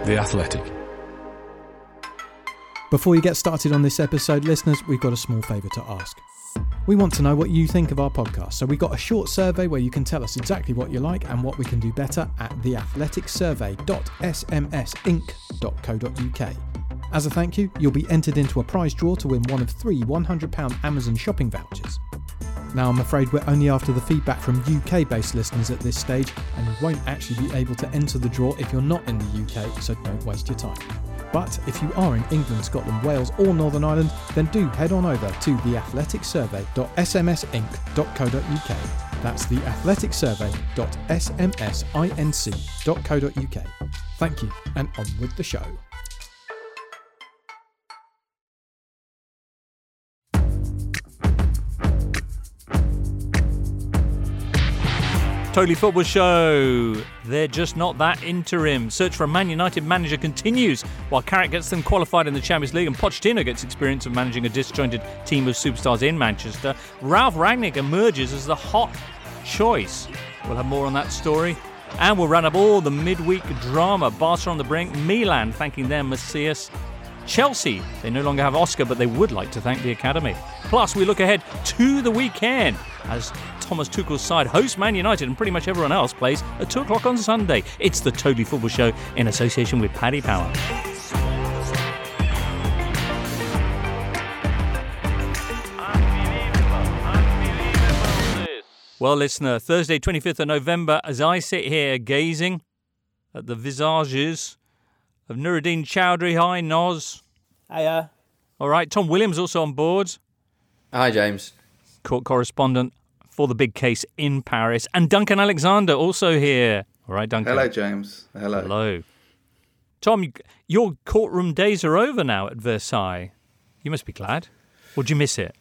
The Athletic. Before you get started on this episode, listeners, we've got a small favour to ask. We want to know what you think of our podcast, so we've got a short survey where you can tell us exactly what you like and what we can do better at theathleticsurvey.smsinc.co.uk. As a thank you, you'll be entered into a prize draw to win one of 3 £100 Amazon shopping vouchers. Now, I'm afraid we're only after the feedback from UK-based listeners at this stage, and you won't actually be able to enter the draw if you're not in the UK, so don't waste your time. But if you are in England, Scotland, Wales or Northern Ireland, then do head on over to theathleticsurvey.smsinc.co.uk. That's theathleticsurvey.smsinc.co.uk. Thank you, and on with the show. Totally Football Show. They're just not that interim. Search for a Man United manager continues while Carrick gets them qualified in the Champions League and Pochettino gets experience of managing a disjointed team of superstars in Manchester. Ralf Rangnick emerges as the hot choice. We'll have more on that story. And we'll run up all the midweek drama. Barca on the brink, Milan thanking their Messias. Chelsea, they no longer have Oscar, but they would like to thank the Academy. Plus, we look ahead to the weekend as Thomas Tuchel's side hosts Man United and pretty much everyone else plays at 2 o'clock on Sunday. It's the Totally Football Show in association with Paddy Power. Well, listener, Thursday, 25th of November, as I sit here gazing at the visages of Nuruddin Chowdhury. Hi, Noz. Hiya. All right, Tom Williams also on board. Hi, James. Court correspondent for the big case in Paris. And Duncan Alexander also here. All right, Duncan. Hello, James. Hello. Hello. Tom, your courtroom days are over now at Versailles. You must be glad. Or do you miss it?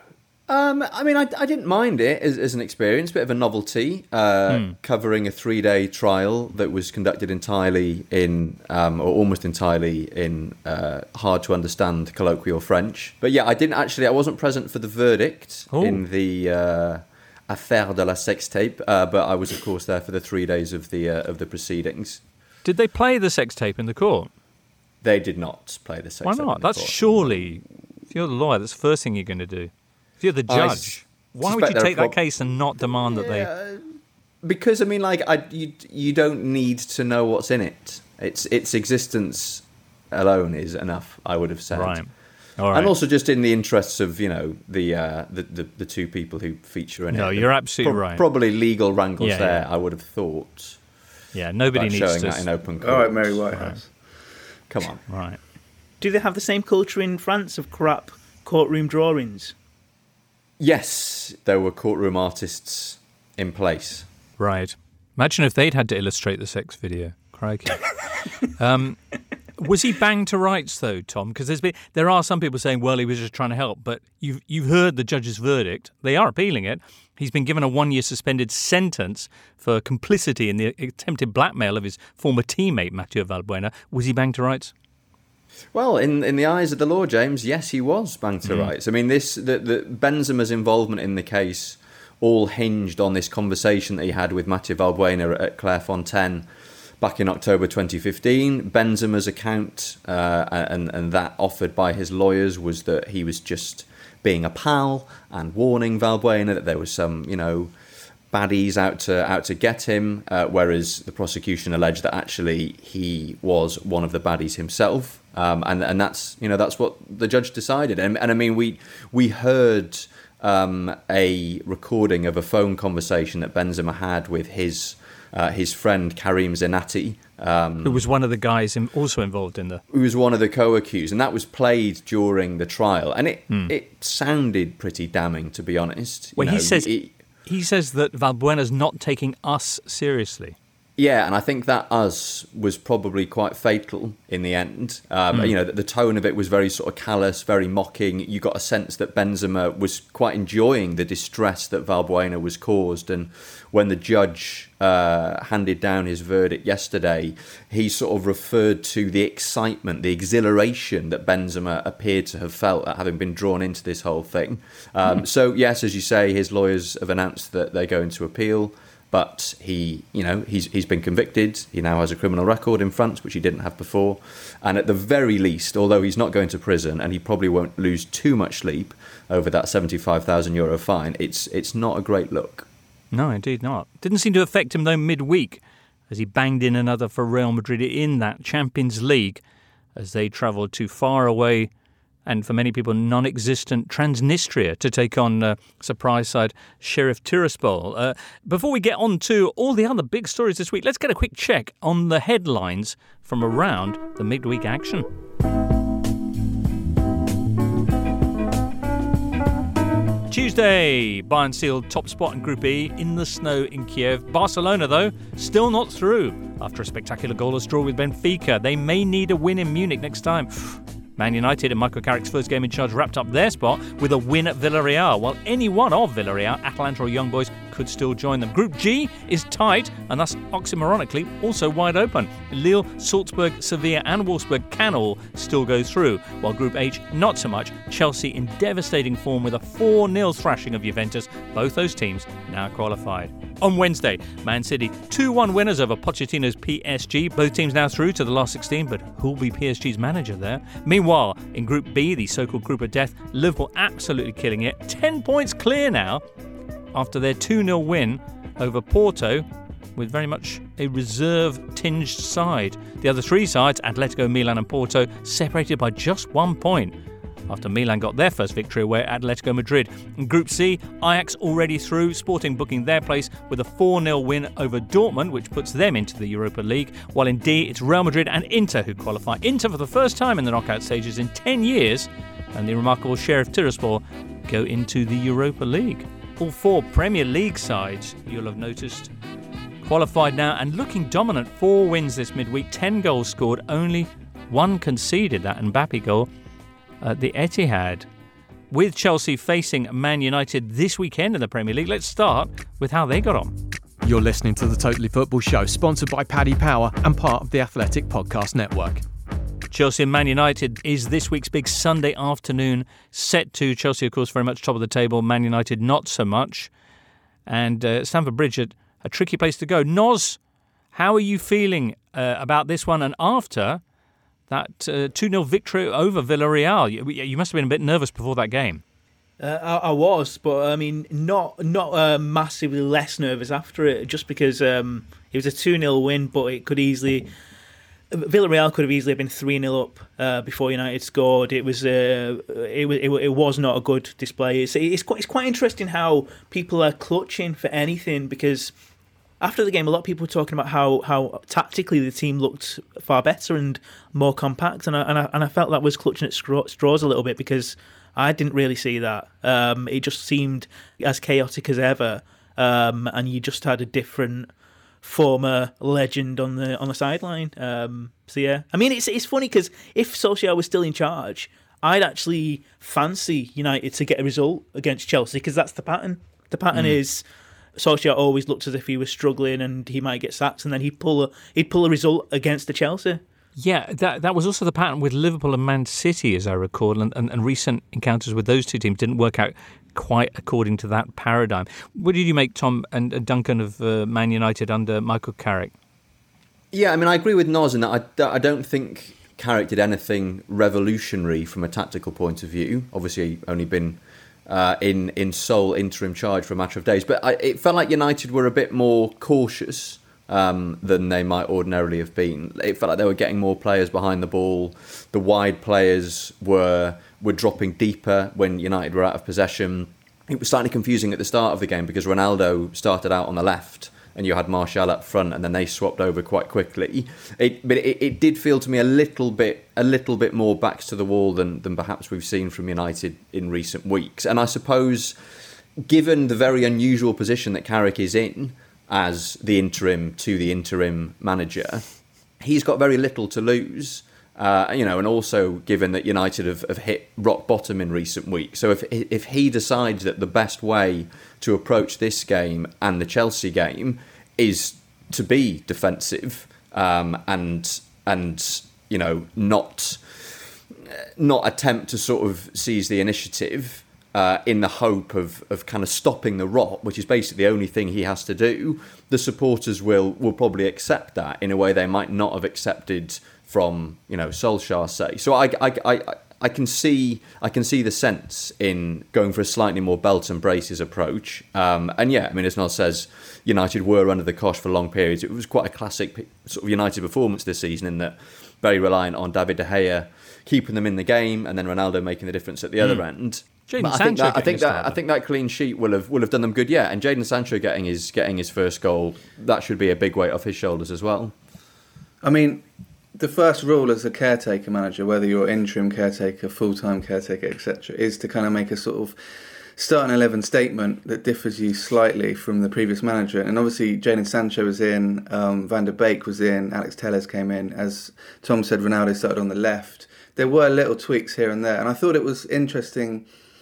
I mean, I didn't mind it as an experience, bit of a novelty, covering a 3-day trial that was conducted entirely in, or almost entirely in, hard-to-understand colloquial French. But yeah, I wasn't present for the verdict in the Affaire de la Sex Tape, but I was, of course, there for the 3 days of the proceedings. Did they play the sex tape in the court? They did not play the sex tape. Why not? In the That's court. Surely, if you're the lawyer, that's the first thing you're going to do. If you're the judge, why would you take that case and not demand that they... Because, I mean, like, you don't need to know what's in it. Its existence alone is enough, I would have said. Right. All right. And also just in the interests of, you know, the two people who feature in it. No, you're absolutely right. Probably legal wrangles Yeah, there, yeah. I would have thought. Yeah, nobody needs showing to... that in open court. All right, Mary Whitehouse. Come on. Right. Do they have the same culture in France of crap courtroom drawings? Yes, there were courtroom artists in place. Right. Imagine if they'd had to illustrate the sex video. Crikey. Was he banged to rights, though, Tom? Because there are some people saying, well, he was just trying to help. But you've heard the judge's verdict. They are appealing it. He's been given a 1-year suspended sentence for complicity in the attempted blackmail of his former teammate, Mathieu Valbuena. Was he banged to rights? Well, in the eyes of the law, James, yes, he was banged to rights. I mean, the Benzema's involvement in the case all hinged on this conversation that he had with Mathieu Valbuena at Clairefontaine back in October 2015. Benzema's account and that offered by his lawyers was that he was just being a pal and warning Valbuena that there was some, you know, baddies out to get him, whereas the prosecution alleged that actually he was one of the baddies himself, and that's what the judge decided. And I mean, we heard a recording of a phone conversation that Benzema had with his friend Karim Zenati, who was one of the guys also involved in who was one of the co-accused, and that was played during the trial, and it sounded pretty damning, to be honest. Well, he says that Valbuena's not taking us seriously. Yeah, and I think that us was probably quite fatal in the end. You know, the tone of it was very sort of callous, very mocking. You got a sense that Benzema was quite enjoying the distress that Valbuena was caused. And when the judge handed down his verdict yesterday, he sort of referred to the excitement, the exhilaration that Benzema appeared to have felt at having been drawn into this whole thing. So, yes, as you say, his lawyers have announced that they're going to appeal. But he's been convicted. He now has a criminal record in France, which he didn't have before. And at the very least, although he's not going to prison and he probably won't lose too much sleep over that €75,000 fine, it's not a great look. No, indeed not. Didn't seem to affect him, though, midweek, as he banged in another for Real Madrid in that Champions League as they travelled to far away and for many people non-existent Transnistria to take on surprise side Sheriff Tiraspol. Before we get on to all the other big stories this week, let's get a quick check on the headlines from around the midweek action. Tuesday, Bayern sealed top spot in Group E in the snow in Kiev. Barcelona, though, still not through after a spectacular goalless draw with Benfica. They may need a win in Munich next time. Man United and Michael Carrick's first game in charge wrapped up their spot with a win at Villarreal, while any one of Villarreal, Atalanta or Young Boys could still join them. Group G is tight and thus oxymoronically also wide open. Lille, Salzburg, Sevilla and Wolfsburg can all still go through, while Group H not so much. Chelsea in devastating form with a 4-0 thrashing of Juventus. Both those teams now qualified. On Wednesday, Man City 2-1 winners over Pochettino's PSG. Both teams now through to the last 16, but who'll be PSG's manager there? Meanwhile, in Group B, the so-called Group of Death, Liverpool absolutely killing it. 10 points clear now after their 2-0 win over Porto, with very much a reserve-tinged side. The other three sides, Atletico, Milan and Porto, separated by just 1 point after Milan got their first victory away at Atletico Madrid. In Group C, Ajax already through, Sporting booking their place with a 4-0 win over Dortmund, which puts them into the Europa League, while in D, it's Real Madrid and Inter who qualify. Inter for the first time in the knockout stages in 10 years, and the remarkable Sheriff Tiraspol go into the Europa League. All four Premier League sides, you'll have noticed, qualified now and looking dominant. 4 wins this midweek, 10 goals scored, only 1 conceded, that Mbappe goal at the Etihad. With Chelsea facing Man United this weekend in the Premier League, let's start with how they got on. You're listening to the Totally Football Show, sponsored by Paddy Power and part of the Athletic Podcast Network. Chelsea and Man United is this week's big Sunday afternoon set to. Chelsea, of course, very much top of the table. Man United, not so much. And Stamford Bridge, a tricky place to go. Noz, how are you feeling about this one and after that 2-0 victory over Villarreal? You must have been a bit nervous before that game. I was, but I mean, not massively less nervous after it, just because it was a 2-0 win, but it could easily... Villarreal could have easily been 3-0 up before United scored. It was not a good display. It's quite interesting how people are clutching for anything, because after the game, a lot of people were talking about how tactically the team looked far better and more compact, and I felt that was clutching at straws a little bit, because I didn't really see that. It just seemed as chaotic as ever, and you just had a different former legend on the sideline. So yeah, I mean, it's funny because if Solskjaer was still in charge, I'd actually fancy United to get a result against Chelsea, because that's the pattern. The pattern is Solskjaer always looks as if he was struggling and he might get sacked, and then he'd pull a result against the Chelsea. Yeah, that was also the pattern with Liverpool and Man City, as I recall, and recent encounters with those two teams didn't work out quite according to that paradigm. What did you make, Tom and Duncan, of Man United under Michael Carrick? Yeah, I mean, I agree with Noz in that I don't think Carrick did anything revolutionary from a tactical point of view. Obviously, only been in sole interim charge for a matter of days, but it felt like United were a bit more cautious than they might ordinarily have been. It felt like they were getting more players behind the ball. The wide players were dropping deeper when United were out of possession. It was slightly confusing at the start of the game because Ronaldo started out on the left and you had Martial up front, and then they swapped over quite quickly. But it did feel to me a little bit more backs to the wall than perhaps we've seen from United in recent weeks. And I suppose, given the very unusual position that Carrick is in as the interim manager, he's got very little to lose. And also given that United have hit rock bottom in recent weeks. So if he decides that the best way to approach this game and the Chelsea game is to be defensive and not attempt to sort of seize the initiative, in the hope of kind of stopping the rot, which is basically the only thing he has to do, the supporters will probably accept that in a way they might not have accepted from, Solskjaer, say. So I can see the sense in going for a slightly more belt and braces approach. And yeah, I mean, as Noel says, United were under the cosh for long periods. It was quite a classic sort of United performance this season, in that very reliant on David De Gea keeping them in the game, and then Ronaldo making the difference at the other end. Jadon Sancho I think that clean sheet will have done them good. Yeah, and Jadon Sancho getting his first goal, that should be a big weight off his shoulders as well. I mean, the first rule as a caretaker manager, whether you're interim caretaker, full-time caretaker, etc., is to kind of make a sort of starting 11 statement that differs you slightly from the previous manager. And obviously Jadon Sancho was in, Van der Beek was in, Alex Telles came in. As Tom said, Ronaldo started on the left. There were little tweaks here and there, and I thought it was interesting.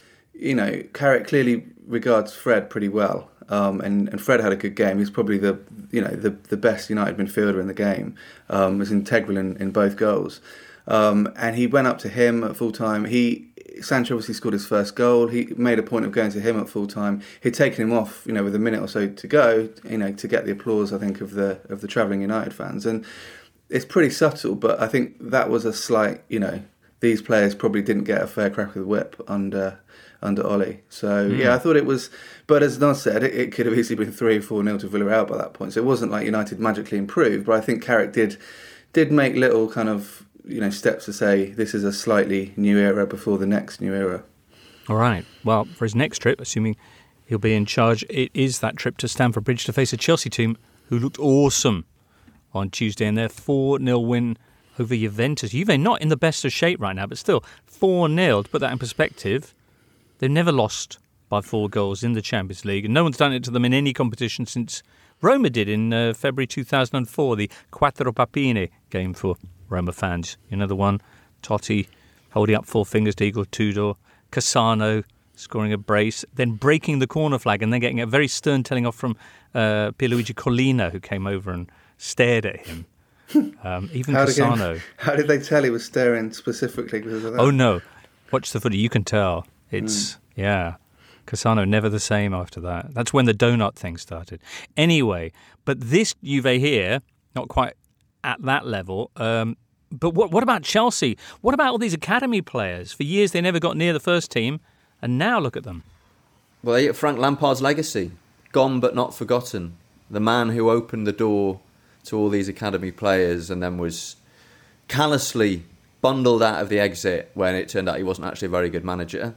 Carrick clearly regards Fred pretty well, and Fred had a good game. He's probably the best United midfielder in the game. Was integral in both goals, and he went up to him at full time. Sancho obviously scored his first goal. He made a point of going to him at full time. He'd taken him off, with a minute or so to go, to get the applause, I think, of the travelling United fans. And it's pretty subtle, but I think that was a slight, these players probably didn't get a fair crack of the whip under Ollie. So, yeah, I thought it was... But as Nos said, it could have easily been 3 or 4-0 to Villarreal by that point. So it wasn't like United magically improved, but I think Carrick did make little kind of, steps to say this is a slightly new era before the next new era. All right. Well, for his next trip, assuming he'll be in charge, it is that trip to Stamford Bridge to face a Chelsea team who looked awesome on Tuesday in their 4-0 win over Juventus. Juve not in the best of shape right now, but still 4-0. To put that in perspective, they've never lost by 4 goals in the Champions League, and no one's done it to them in any competition since Roma did in February 2004, the Quattro Papine game for Roma fans. The one, Totti holding up 4 fingers to Igor Tudor, Cassano scoring a brace, then breaking the corner flag, and then getting a very stern telling off from Pierluigi Collina, who came over and stared at him. Even Cassano. How did they tell he was staring specifically because of that? Oh no, watch the footage, you can tell. It's, Cassano never the same after that. That's when the donut thing started. Anyway, but this Juve here, not quite at that level. But what about Chelsea? What about all these academy players? For years they never got near the first team, and now look at them. Well, Frank Lampard's legacy, gone but not forgotten. The man who opened the door to all these academy players and then was callously bundled out of the exit when it turned out he wasn't actually a very good manager.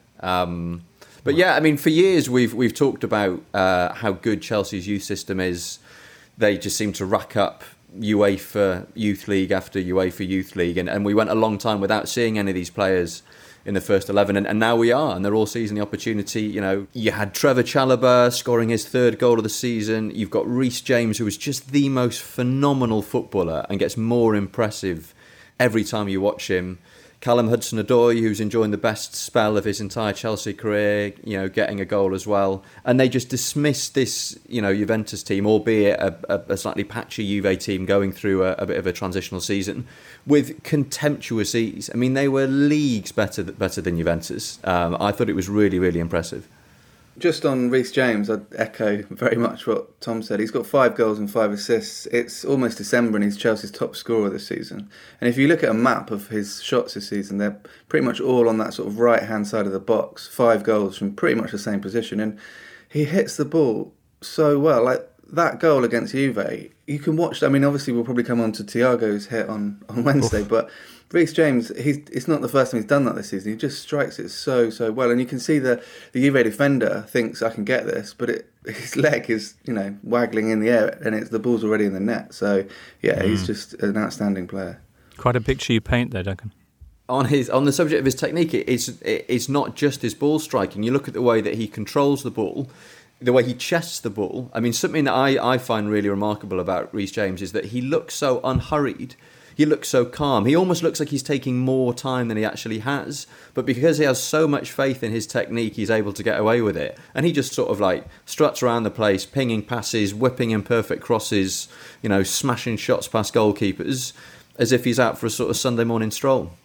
But yeah, I mean, for years we've talked about how good Chelsea's youth system is. They just seem to rack up UEFA Youth League after UEFA Youth League, and we went a long time without seeing any of these players in the first 11, and now we are, and they're all seizing the opportunity. You had Trevor Chalobah scoring his 3rd goal of the season. You've got Reece James, who is just the most phenomenal footballer and gets more impressive every time you watch him. Callum Hudson-Odoi, who's enjoying the best spell of his entire Chelsea career, getting a goal as well. And they just dismissed this, Juventus team, albeit a slightly patchy Juve team going through a bit of a transitional season, with contemptuous ease. I mean, they were leagues better than Juventus. I thought it was really, really impressive. Just on Reece James, I'd echo very much what Tom said. He's got 5 goals and 5 assists. It's almost December and he's Chelsea's top scorer this season. And if you look at a map of his shots this season, they're pretty much all on that sort of right-hand side of the box. 5 goals from pretty much the same position. And he hits the ball so well. Like that goal against Juve, you can watch. I mean, obviously we'll probably come on to Thiago's hit on Wednesday, but Reece James, it's not the first time he's done that this season. He just strikes it so well, and you can see the Juve defender thinks I can get this, but his leg is waggling in the air, and the ball's already in the net. So yeah, he's just an outstanding player. Quite a picture you paint there, Duncan. On the subject of his technique, it's not just his ball striking. You look at the way that he controls the ball, the way he chests the ball. I mean, something that I find really remarkable about Reece James is that he looks so unhurried. He looks so calm. He almost looks like he's taking more time than he actually has. But because he has so much faith in his technique, he's able to get away with it. And he just sort of like struts around the place, pinging passes, whipping in perfect crosses, smashing shots past goalkeepers, as if he's out for a sort of Sunday morning stroll.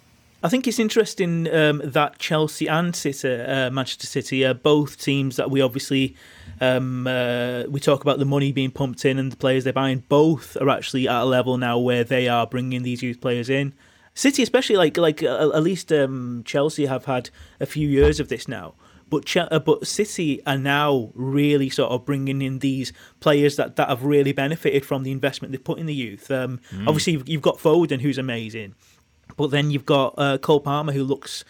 I think it's interesting that Chelsea and Manchester City are both teams that we obviously we talk about the money being pumped in and the players they're buying. Both are actually at a level now where they are bringing these youth players in. City, especially, like at least Chelsea have had a few years of this now. But City are now really sort of bringing in these players that have really benefited from the investment they've put in the youth. Obviously, you've got Foden, who's amazing. But then you've got Cole Palmer, who looks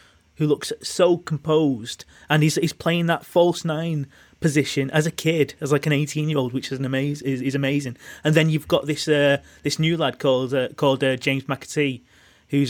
so composed, and he's playing that false nine position as a kid, as like an 18-year-old, which is is amazing. And then you've got this new lad called James McAtee, who's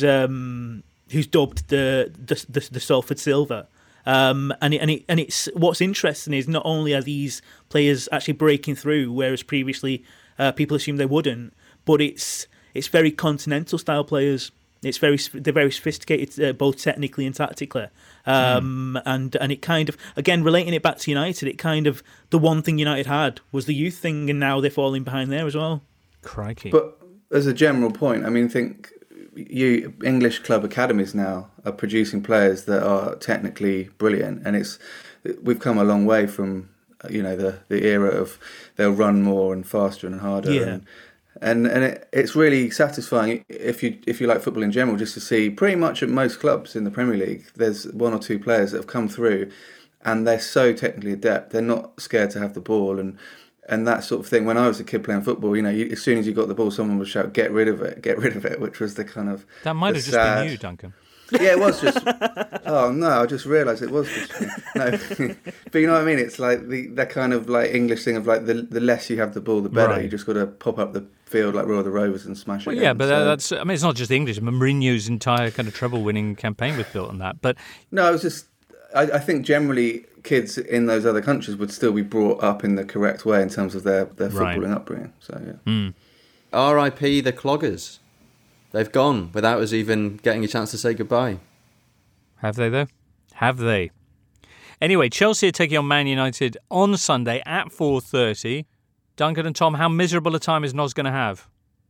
dubbed the Salford Silver. And it's what's interesting is not only are these players actually breaking through, whereas previously people assumed they wouldn't, but it's very continental style players. They're very sophisticated, both technically and tactically, and it kind of, again, relating it back to United, it kind of, the one thing United had was the youth thing, and now they're falling behind there as well. Crikey! But as a general point, I mean, think English club academies now are producing players that are technically brilliant, and we've come a long way from the era of they'll run more and faster and harder. Yeah. And it's really satisfying if you like football in general, just to see pretty much at most clubs in the Premier League, there's one or two players that have come through, and they're so technically adept. They're not scared to have the ball and that sort of thing. When I was a kid playing football, as soon as you got the ball, someone would shout, "Get rid of it," which was the kind of that might have just been you, Duncan. Yeah, it was just. Oh no! I just realised it was just me. No, but you know what I mean. It's like that kind of like English thing of like the less you have the ball, the better. Right. You just got to pop up the field like Roy of the Rovers and smash it. Yeah, but that's. I mean, it's not just English. Mourinho's entire kind of treble-winning campaign was built on that. But no, it was just. I think generally kids in those other countries would still be brought up in the correct way in terms of their footballing upbringing. So yeah. R.I.P. the Cloggers. They've gone without us even getting a chance to say goodbye. Have they, though? Have they? Anyway, Chelsea are taking on Man United on Sunday at 4:30. Duncan and Tom, how miserable a time is Noz going to have?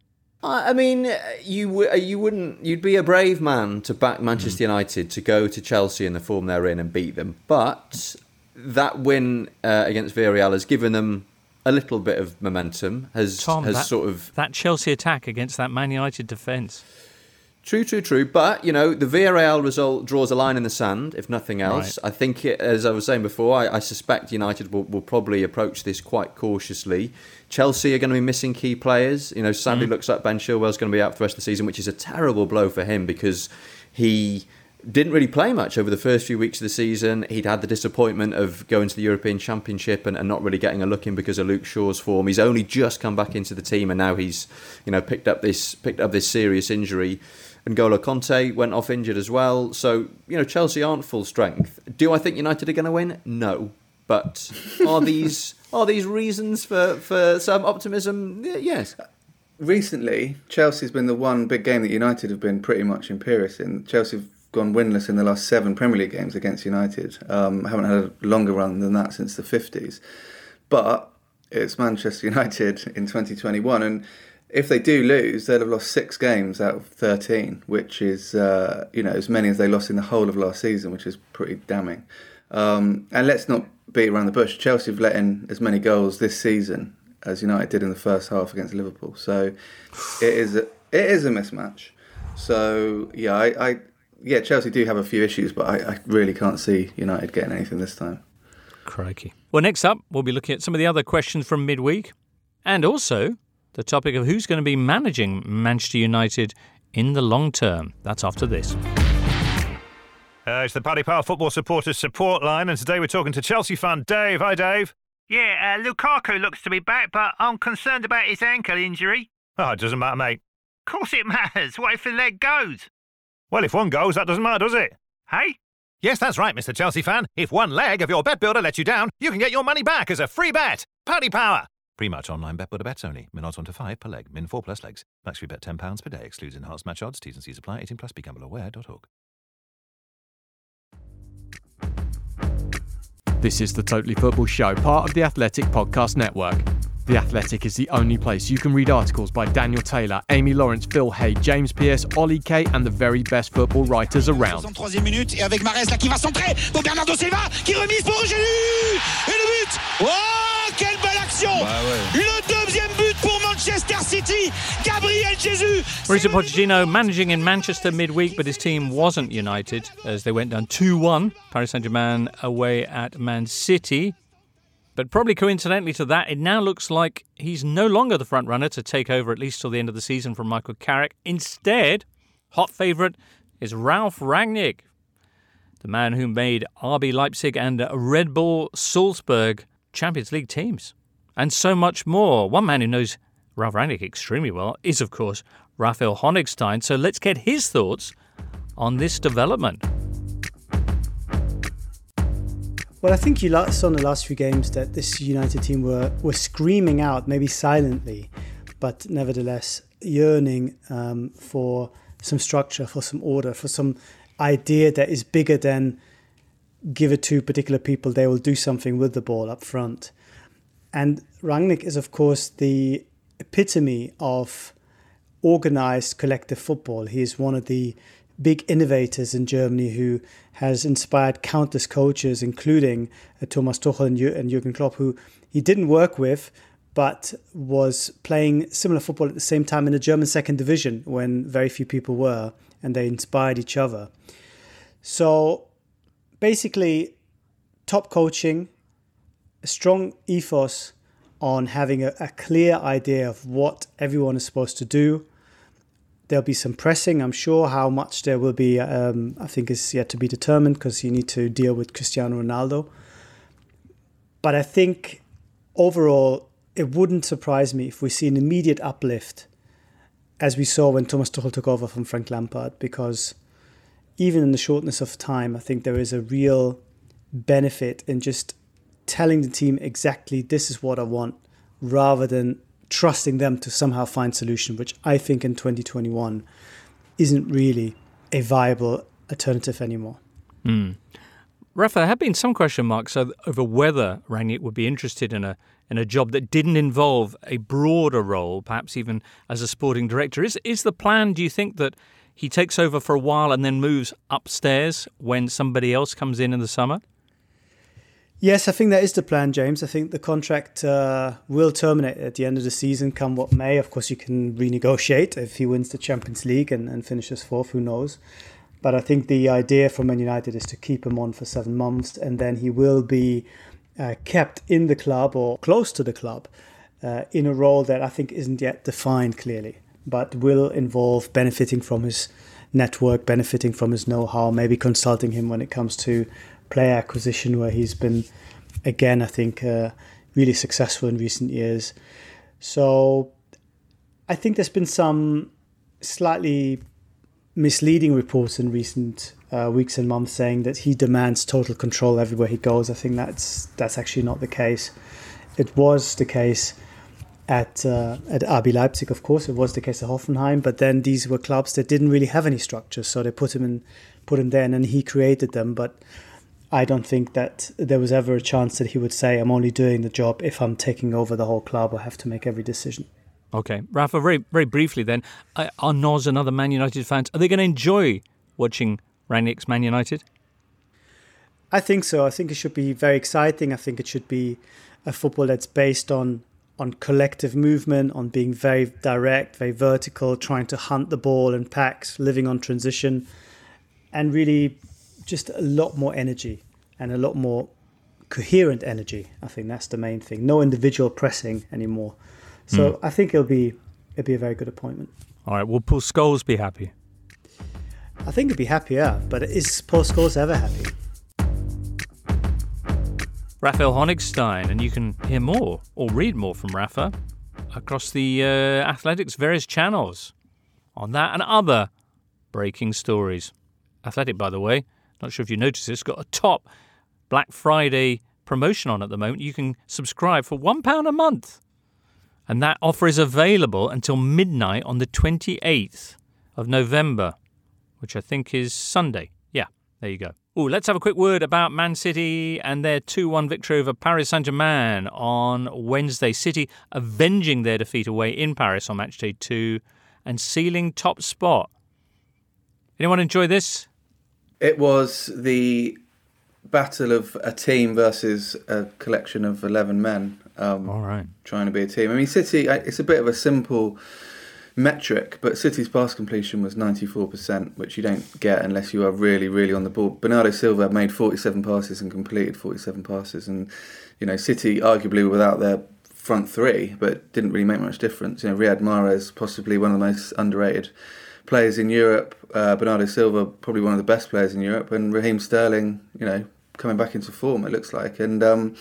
I mean, you'd be a brave man to back Manchester United to go to Chelsea in the form they're in and beat them. But that win against Villarreal has given them a little bit of momentum. That Chelsea attack against that Man United defence. True. But, the Villarreal result draws a line in the sand, if nothing else. Right. I think, as I was saying before, I suspect United will probably approach this quite cautiously. Chelsea are going to be missing key players. Sadly looks like Ben Chilwell's going to be out for the rest of the season, which is a terrible blow for him because he didn't really play much over the first few weeks of the season. He'd had the disappointment of going to the European Championship and not really getting a look in because of Luke Shaw's form. He's only just come back into the team, and now he's picked up this serious injury. And N'Golo Kanté went off injured as well. So, Chelsea aren't full strength. Do I think United are going to win? No. But are these reasons for some optimism? Yes. Recently, Chelsea's been the one big game that United have been pretty much imperious in. Chelsea have gone winless in the last 7 Premier League games against United. Haven't had a longer run than that since the 50s. But it's Manchester United in 2021, and if they do lose, they'll have lost 6 games out of 13, which is as many as they lost in the whole of last season, which is pretty damning. And let's not beat around the bush. Chelsea have let in as many goals this season as United did in the first half against Liverpool. So it is a mismatch. So yeah, Chelsea do have a few issues, but I really can't see United getting anything this time. Crikey. Well, next up, we'll be looking at some of the other questions from midweek, and also the topic of who's going to be managing Manchester United in the long term. That's after this. It's the Paddy Power Football Supporters Support Line, and today we're talking to Chelsea fan Dave. Hi, Dave. Yeah, Lukaku looks to be back, but I'm concerned about his ankle injury. Oh, it doesn't matter, mate. Of course it matters. What if the leg goes? Well, if one goes, that doesn't matter, does it? Hey? Yes, that's right, Mr. Chelsea fan. If one leg of your bet builder lets you down, you can get your money back as a free bet. Paddy Power. Pre-match online bet builder bets only. Min odds 1 to 5 per leg. Min 4 plus legs. Max free bet £10 per day. Excludes enhanced match odds. T's and C's apply. 18 plus. BeGambleAware.org. This is the Totally Football Show, part of the Athletic Podcast Network. The Athletic is the only place you can read articles by Daniel Taylor, Amy Lawrence, Phil Hay, James Pearce, Ollie Kay and the very best football writers around. 63e minute et avec Mahrez là qui va centrer pour Bernardo Silva qui remise pour Eugénie et le but. Oh, quelle belle action. Le deuxième but pour Manchester City, Gabriel Jesus. Mauricio Pochettino managing in Manchester midweek, but his team wasn't united as they went down 2-1. Paris Saint-Germain away at Man City. But probably coincidentally to that, it now looks like he's no longer the front runner to take over at least till the end of the season from Michael Carrick. Instead, hot favourite is Ralf Rangnick, the man who made RB Leipzig and Red Bull Salzburg Champions League teams. And so much more. One man who knows Ralf Rangnick extremely well is, of course, Raphael Honigstein. So let's get his thoughts on this development. Well, I think you saw in the last few games that this United team were screaming out, maybe silently, but nevertheless yearning for some structure, for some order, for some idea that is bigger than give it to particular people, they will do something with the ball up front. And Rangnick is, of course, the epitome of organised collective football. He is one of the big innovators in Germany who has inspired countless coaches, including Thomas Tuchel and Jurgen Klopp, who he didn't work with, but was playing similar football at the same time in the German second division when very few people were, and they inspired each other. So basically, top coaching, a strong ethos on having a clear idea of what everyone is supposed to do. There'll be some pressing, I'm sure. How much there will be, I think, is yet to be determined because you need to deal with Cristiano Ronaldo. But I think overall, it wouldn't surprise me if we see an immediate uplift as we saw when Thomas Tuchel took over from Frank Lampard, because even in the shortness of time, I think there is a real benefit in just telling the team exactly this is what I want, rather than trusting them to somehow find solution, which I think in 2021 isn't really a viable alternative anymore. Rafa, there have been some question marks over whether Rangnick would be interested in a job that didn't involve a broader role, perhaps even as a sporting director. Is the plan, do you think, that he takes over for a while and then moves upstairs when somebody else comes in the summer? Yes, I think that is the plan, James. I think the contract will terminate at the end of the season, come what may. Of course, you can renegotiate if he wins the Champions League and finishes fourth, who knows. But I think the idea from Man United is to keep him on for 7 months, and then he will be kept in the club or close to the club in a role that I think isn't yet defined clearly, but will involve benefiting from his network, benefiting from his know-how, maybe consulting him when it comes to player acquisition, where he's been, again, I think, really successful in recent years. So I think there's been some slightly misleading reports in recent weeks and months saying that he demands total control everywhere he goes. I think that's actually not the case. It was the case at RB Leipzig, of course. It was the case at Hoffenheim, but then these were clubs that didn't really have any structure, so they put him there, and then he created them. But I don't think that there was ever a chance that he would say, I'm only doing the job if I'm taking over the whole club or have to make every decision. Okay. Rafa, very, very briefly then, are Noz and other Man United fans, are they going to enjoy watching Rangnick's Man United? I think so. I think it should be very exciting. I think it should be a football that's based on collective movement, on being very direct, very vertical, trying to hunt the ball in packs, living on transition, and really just a lot more energy and a lot more coherent energy. I think that's the main thing. No individual pressing anymore. So I think it'll be a very good appointment. All right, will Paul Scholes be happy? I think he'll be happy, yeah. But is Paul Scholes ever happy? Raphael Honigstein, and you can hear more or read more from Rafa across the Athletics' various channels on that and other breaking stories. Athletic, by the way, not sure if you noticed this, got a top Black Friday promotion on at the moment. You can subscribe for £1 a month. And that offer is available until midnight on the 28th of November, which I think is Sunday. Yeah, there you go. Let's have a quick word about Man City and their 2-1 victory over Paris Saint-Germain on Wednesday. City avenging their defeat away in Paris on matchday 2 and sealing top spot. Anyone enjoy this? It was the battle of a team versus a collection of 11 men All right. trying to be a team. I mean, City, it's a bit of a simple metric, but City's pass completion was 94%, which you don't get unless you are really, really on the ball. Bernardo Silva made 47 passes and completed 47 passes, and City arguably were without their front three, but didn't really make much difference. Riyad Mahrez, possibly one of the most underrated players in Europe. Bernardo Silva, probably one of the best players in Europe, and Raheem Sterling, coming back into form, it looks like. And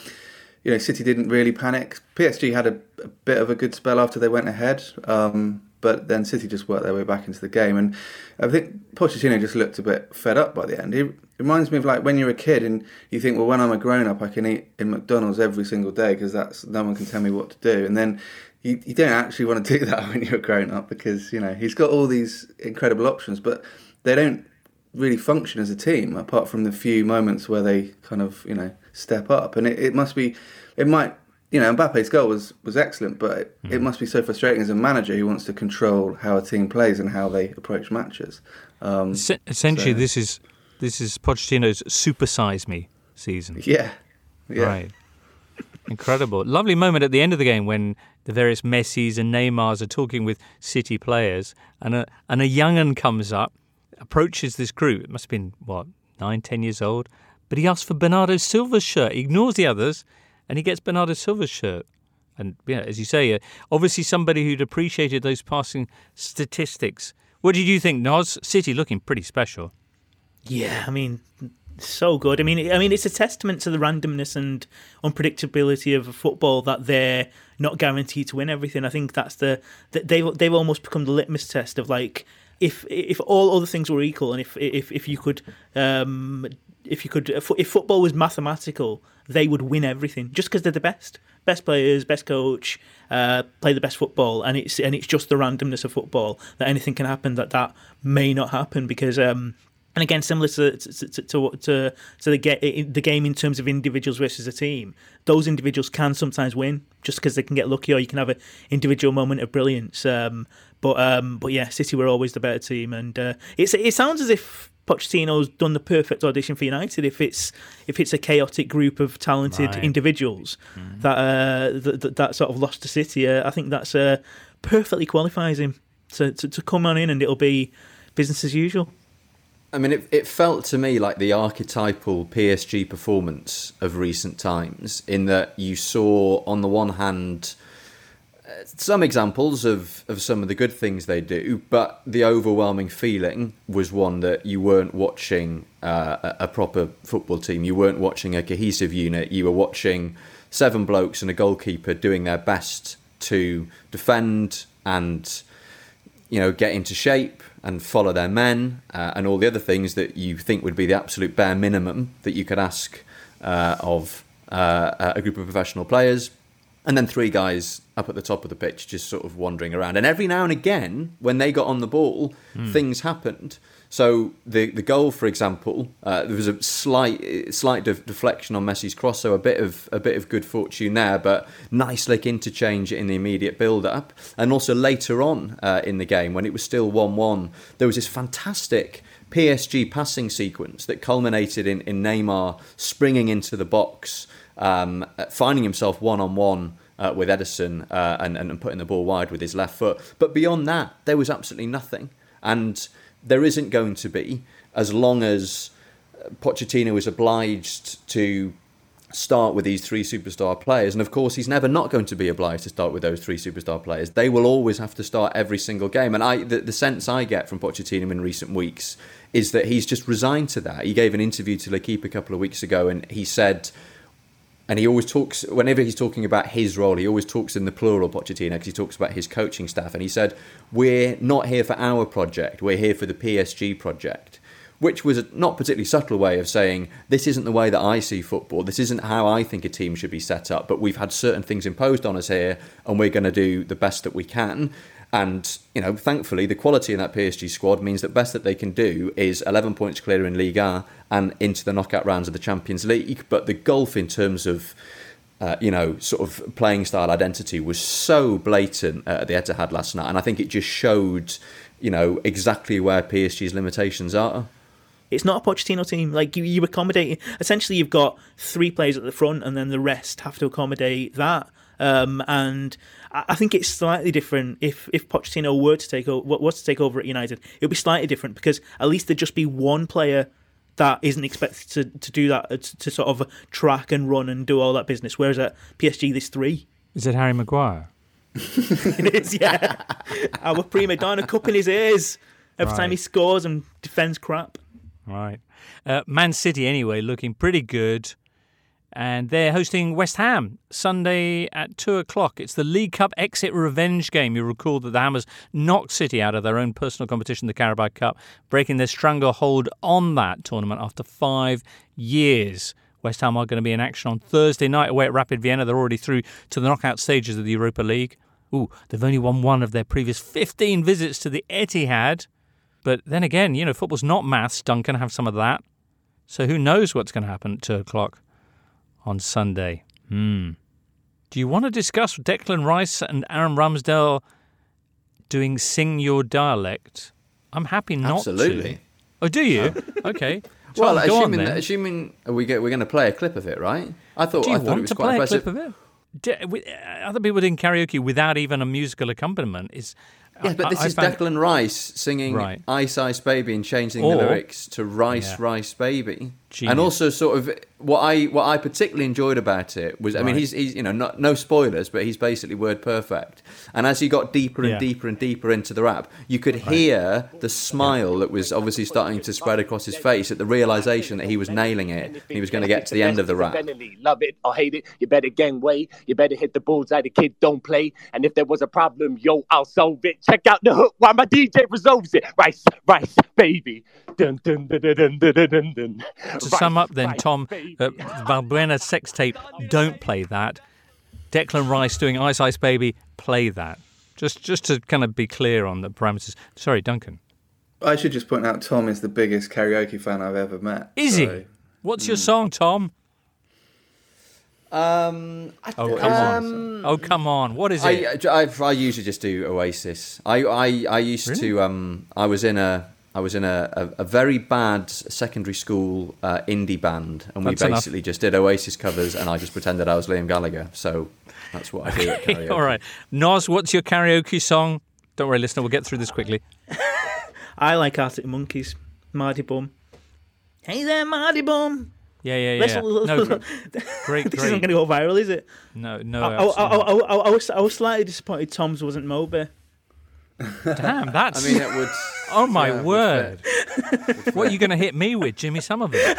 City didn't really panic. PSG had a bit of a good spell after they went ahead. But then City just worked their way back into the game. And I think Pochettino just looked a bit fed up by the end. It reminds me of like when you're a kid and you think, well, when I'm a grown-up, I can eat in McDonald's every single day because no one can tell me what to do. And then you don't actually want to do that when you're a grown-up because, he's got all these incredible options, but they don't really function as a team apart from the few moments where they kind of, step up. And it might... Mbappe's goal was excellent, but it must be so frustrating as a manager who wants to control how a team plays and how they approach matches. Essentially, this is Pochettino's Supersize Me season. Yeah. Right. Incredible. Lovely moment at the end of the game when the various Messis and Neymars are talking with City players, and a young'un comes up, approaches this group. It must have been, 9-10 years old, but he asks for Bernardo Silva's shirt. He ignores the others, and he gets Bernardo Silva's shirt. And, as you say, obviously somebody who'd appreciated those passing statistics. What did you think, Noz? City looking pretty special. Yeah, I mean, so good. I mean, it's a testament to the randomness and unpredictability of football that they're not guaranteed to win everything. I think that's they've almost become the litmus test of like if all other things were equal and if football was mathematical, they would win everything just because they're the best players, best coach, play the best football, and it's just the randomness of football that anything can happen that may not happen because and again similar to the game in terms of individuals versus a team, those individuals can sometimes win just because they can get lucky or you can have an individual moment of brilliance. But yeah, City were always the better team, and it sounds as if Pochettino's done the perfect audition for United. If it's a chaotic group of talented individuals that sort of lost to City, I think that's perfectly qualifies him to come on in, and it'll be business as usual. I mean, it felt to me like the archetypal PSG performance of recent times, in that you saw, on the one hand, some examples of some of the good things they do, but the overwhelming feeling was one that you weren't watching a proper football team. You weren't watching a cohesive unit. You were watching 7 blokes and a goalkeeper doing their best to defend and, get into shape and follow their men and all the other things that you think would be the absolute bare minimum that you could ask of a group of professional players. And then 3 guys up at the top of the pitch just sort of wandering around. And every now and again, when they got on the ball, things happened. So the goal, for example, there was a slight deflection on Messi's cross, so a bit of good fortune there, but nice interchange in the immediate build-up. And also later on in the game, when it was still 1-1, there was this fantastic PSG passing sequence that culminated in Neymar springing into the box, finding himself one-on-one with Ederson and putting the ball wide with his left foot. But beyond that, there was absolutely nothing. And there isn't going to be, as long as Pochettino is obliged to start with these 3 superstar players. And of course, he's never not going to be obliged to start with those 3 superstar players. They will always have to start every single game. And the sense I get from Pochettino in recent weeks is that he's just resigned to that. He gave an interview to L'Equipe a couple of weeks ago, and he said... And he always talks, whenever he's talking about his role, he always talks in the plural, Pochettino, because he talks about his coaching staff. And he said, we're not here for our project, we're here for the PSG project, which was a not particularly subtle way of saying, this isn't the way that I see football, this isn't how I think a team should be set up, but we've had certain things imposed on us here, and we're going to do the best that we can. And, thankfully, the quality in that PSG squad means that best that they can do is 11 points clear in Liga and into the knockout rounds of the Champions League. But the gulf in terms of, sort of playing style identity was so blatant at the Etihad last night. And I think it just showed, exactly where PSG's limitations are. It's not a Pochettino team. Like, you accommodate... Essentially, you've got 3 players at the front and then the rest have to accommodate that. And I think it's slightly different if Pochettino was to take over at United. It would be slightly different because at least there'd just be one player that isn't expected to do that, to sort of track and run and do all that business. Whereas at PSG, there's 3. Is it Harry Maguire? It is, yeah. Our prima donna cup in his ears every time he scores and defends crap. Right. Man City, anyway, looking pretty good. And they're hosting West Ham Sunday at 2:00. It's the League Cup exit revenge game. You'll recall that the Hammers knocked City out of their own personal competition, the Carabao Cup, breaking their stranglehold on that tournament after 5 years. West Ham are going to be in action on Thursday night away at Rapid Vienna. They're already through to the knockout stages of the Europa League. They've only won 1 of their previous 15 visits to the Etihad. But then again, football's not maths. Duncan, have some of that. So who knows what's going to happen at 2:00 on Sunday. Do you want to discuss Declan Rice and Aaron Ramsdale doing Sing Your Dialect? I'm happy not Absolutely. to. Oh, do you? Okay. Well, Tom, assuming we're going to play a clip of it, right? I thought it was quite impressive. Clip of it? Other people doing karaoke without even a musical accompaniment is... Yeah, but this is Declan Rice singing Ice Ice Baby and changing the lyrics to Rice Rice Baby. Genius. And also sort of what I particularly enjoyed about it was, I mean, he's no spoilers, but he's basically word perfect. And as he got deeper and deeper and deeper into the rap, you could hear the smile that was obviously starting to spread across his face at the realization that he was nailing it and he was going to get to the end of the rap. Love it or hate it, you better gain weight, you better hit the bullseye, the kid don't play. And if there was a problem, I'll solve it. Check out the hook while my DJ resolves it. Rice, rice, baby. Dun, dun, dun, dun, dun, dun, dun. To sum up then, Tom, Valbuena sex tape, don't play that. Declan Rice doing Ice Ice Baby, play that. Just to kind of be clear on the parameters. Sorry, Duncan. I should just point out Tom is the biggest karaoke fan I've ever met. Is he? What's your song, Tom? Come on! What is it? I usually just do Oasis. I used to. I was in a very bad secondary school indie band, and we basically just did Oasis covers, and I just pretended I was Liam Gallagher. So that's what I do at karaoke. All right, Noz, what's your karaoke song? Don't worry, listener, we'll get through this quickly. I like Arctic Monkeys, Mardy Bum. Hey there, Mardy Bum. Yeah. No, great. This isn't going to go viral, is it? No. I was slightly disappointed Tom's wasn't Moby. Damn, that's... I mean, it would... Oh, my word. What are you going to hit me with, Jimmy Somerville?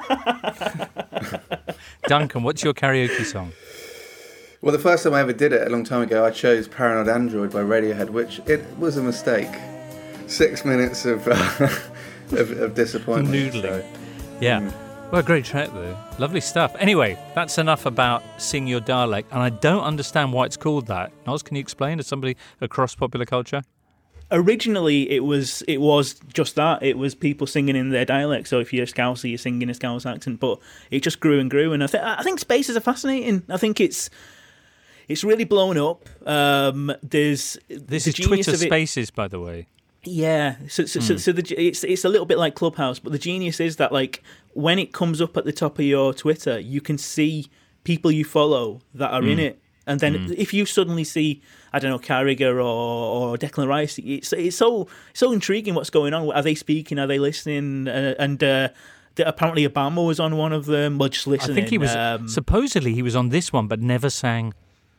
Duncan, what's your karaoke song? Well, the first time I ever did it, a long time ago, I chose Paranoid Android by Radiohead, which it was a mistake. 6 minutes of disappointment. Noodling. So. Yeah. Well, great track, though. Lovely stuff. Anyway, that's enough about Sing Your Dialect, and I don't understand why it's called that. Noz, can you explain to somebody across popular culture? Originally, it was just that. It was people singing in their dialect. So if you're a Scouser, you're singing a Scouse accent. But it just grew and grew. And I think spaces are fascinating. I think it's really blown up. This is Twitter Spaces, by the way. Yeah, so it's a little bit like Clubhouse, but the genius is that like when it comes up at the top of your Twitter, you can see people you follow that are in it, and then if you suddenly see, I don't know, Carragher or Declan Rice, it's so intriguing what's going on. Are they speaking? Are they listening? And apparently Obama was on one of them. Well, just listening. I think he was supposedly he was on this one, but never sang.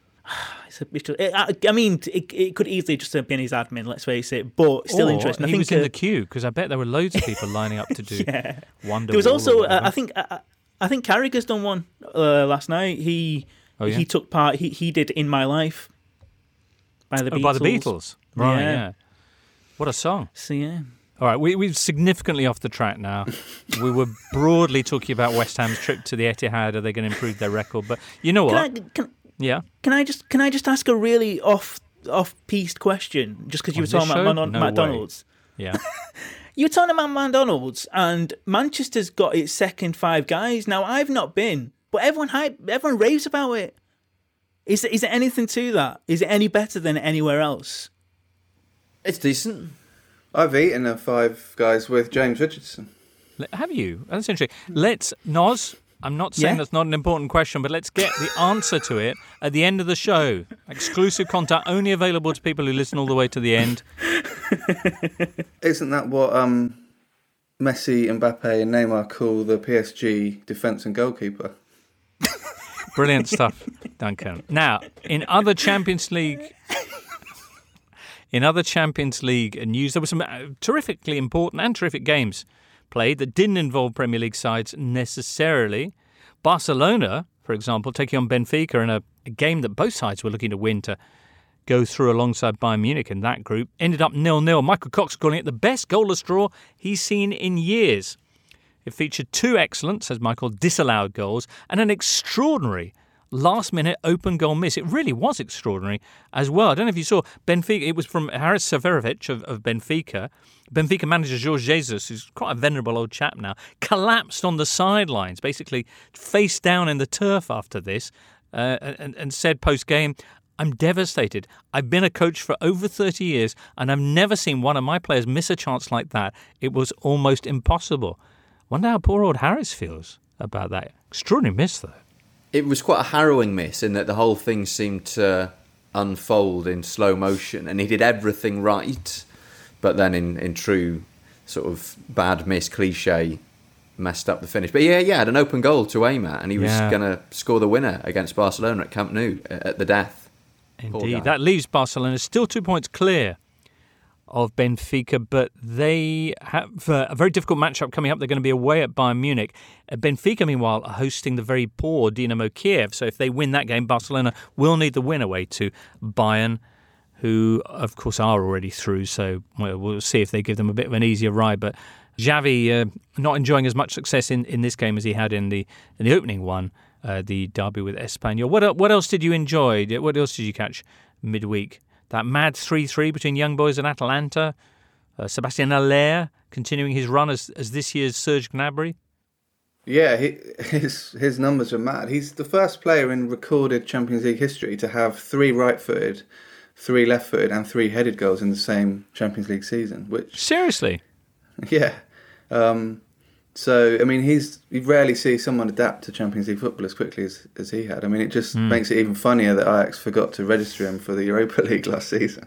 I mean, it could easily just have been his admin, let's face it, but still interesting. He was in the queue, because I bet there were loads of people lining up to do Wonderwall. There was also, I think Carragher's done one last night. He took part, he did In My Life by the Beatles. By the Beatles. Right, yeah. What a song. So, yeah. All right, we're significantly off the track now. We were broadly talking about West Ham's trip to the Etihad. Are they going to improve their record? But you know what? Can I just ask a really off off-piste question, just because you were On this talking about show? No McDonald's. way. Yeah. You were talking about McDonald's, and Manchester's got its second Five Guys. Now, I've not been, but everyone raves about it. Is there anything to that? Is it any better than anywhere else? It's decent. I've eaten a Five Guys with James Richardson. Have you? That's interesting. Let's, Noz, I'm not saying that's not an important question, but let's get the answer to it at the end of the show. Exclusive content only available to people who listen all the way to the end. Isn't that what Messi, Mbappe and Neymar call the PSG defence and goalkeeper? Brilliant stuff, Duncan. Now, in other Champions League news, there were some terrifically important and terrific games played that didn't involve Premier League sides necessarily. Barcelona, for example, taking on Benfica in a game that both sides were looking to win to go through alongside Bayern Munich in that group, ended up 0-0. Michael Cox calling it the best goalless draw he's seen in years. It featured 2 excellent, says Michael, disallowed goals and an extraordinary last-minute open goal miss. It really was extraordinary as well. I don't know if you saw Benfica. It was from Haris Severovic of Benfica. Benfica manager Jorge Jesus, who's quite a venerable old chap now, collapsed on the sidelines, basically face down in the turf after this, and said post-game, "I'm devastated. I've been a coach for over 30 years, and I've never seen one of my players miss a chance like that. It was almost impossible." Wonder how poor old Harris feels about that. Extraordinary miss, though. It was quite a harrowing miss in that the whole thing seemed to unfold in slow motion, and he did everything right, but then in true sort of bad miss cliche, messed up the finish. But yeah, had an open goal to aim at, and he was going to score the winner against Barcelona at Camp Nou at the death. Indeed. That leaves Barcelona still 2 points clear of Benfica, but they have a very difficult matchup coming up. They're going to be away at Bayern Munich. Benfica, meanwhile, are hosting the very poor Dinamo Kiev. So if they win that game, Barcelona will need the win away to Bayern, who, of course, are already through. So we'll see if they give them a bit of an easier ride. But Xavi not enjoying as much success in this game as he had in the opening one, the derby with Espanyol. What else did you enjoy? What else did you catch midweek? That mad 3-3 between Young Boys and Atalanta. Sebastian Haller continuing his run as this year's Serge Gnabry. Yeah, his numbers are mad. He's the first player in recorded Champions League history to have 3 right-footed, 3 left-footed and 3 headed goals in the same Champions League season. Which seriously? Yeah. So, I mean, you rarely see someone adapt to Champions League football as quickly as he had. I mean, it just makes it even funnier that Ajax forgot to register him for the Europa League last season.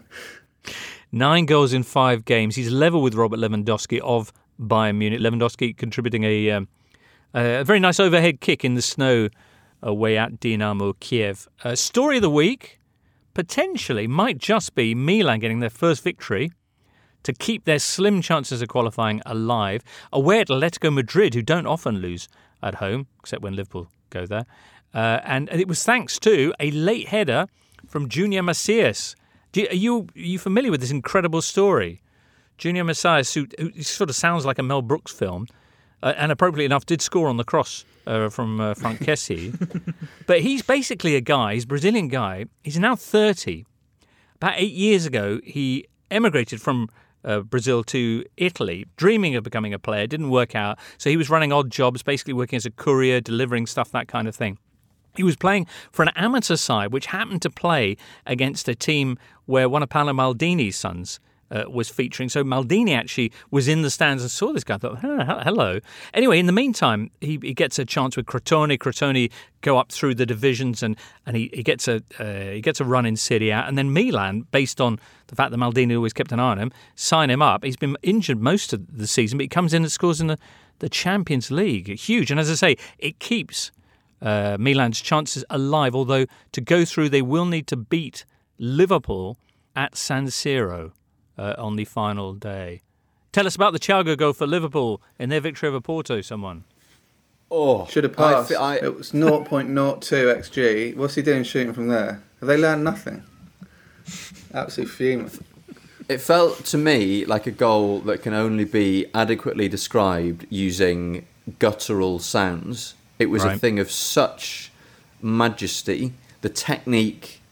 9 goals in 5 games. He's level with Robert Lewandowski of Bayern Munich. Lewandowski contributing a very nice overhead kick in the snow away at Dinamo Kiev. Story of the week, potentially, might just be Milan getting their first victory to keep their slim chances of qualifying alive, away at Atletico Madrid, who don't often lose at home, except when Liverpool go there. And it was thanks to a late header from Junior Macias. Are you familiar with this incredible story? Junior Macias, who sort of sounds like a Mel Brooks film, and appropriately enough did score on the cross from Frank Kessie. But he's basically a guy, he's a Brazilian guy, he's now 30. About 8 years ago, he emigrated from Brazil to Italy, dreaming of becoming a player. Didn't work out. So he was running odd jobs, basically working as a courier, delivering stuff, that kind of thing. He was playing for an amateur side, which happened to play against a team where one of Paolo Maldini's sons was featuring. So Maldini actually was in the stands and saw this guy. Thought, hello. Anyway, in the meantime, he gets a chance with Crotone. Crotone go up through the divisions, and he gets a run in Serie A. And then Milan, based on the fact that Maldini always kept an eye on him, sign him up. He's been injured most of the season, but he comes in and scores in the Champions League. Huge. And as I say, it keeps Milan's chances alive, although to go through, they will need to beat Liverpool at San Siro on the final day. Tell us about the Thiago goal for Liverpool in their victory over Porto, someone. Oh, should have passed. It was 0.02 XG. What's he doing shooting from there? Have they learned nothing? Absolutely fuming. It felt to me like a goal that can only be adequately described using guttural sounds. It was a thing of such majesty. The technique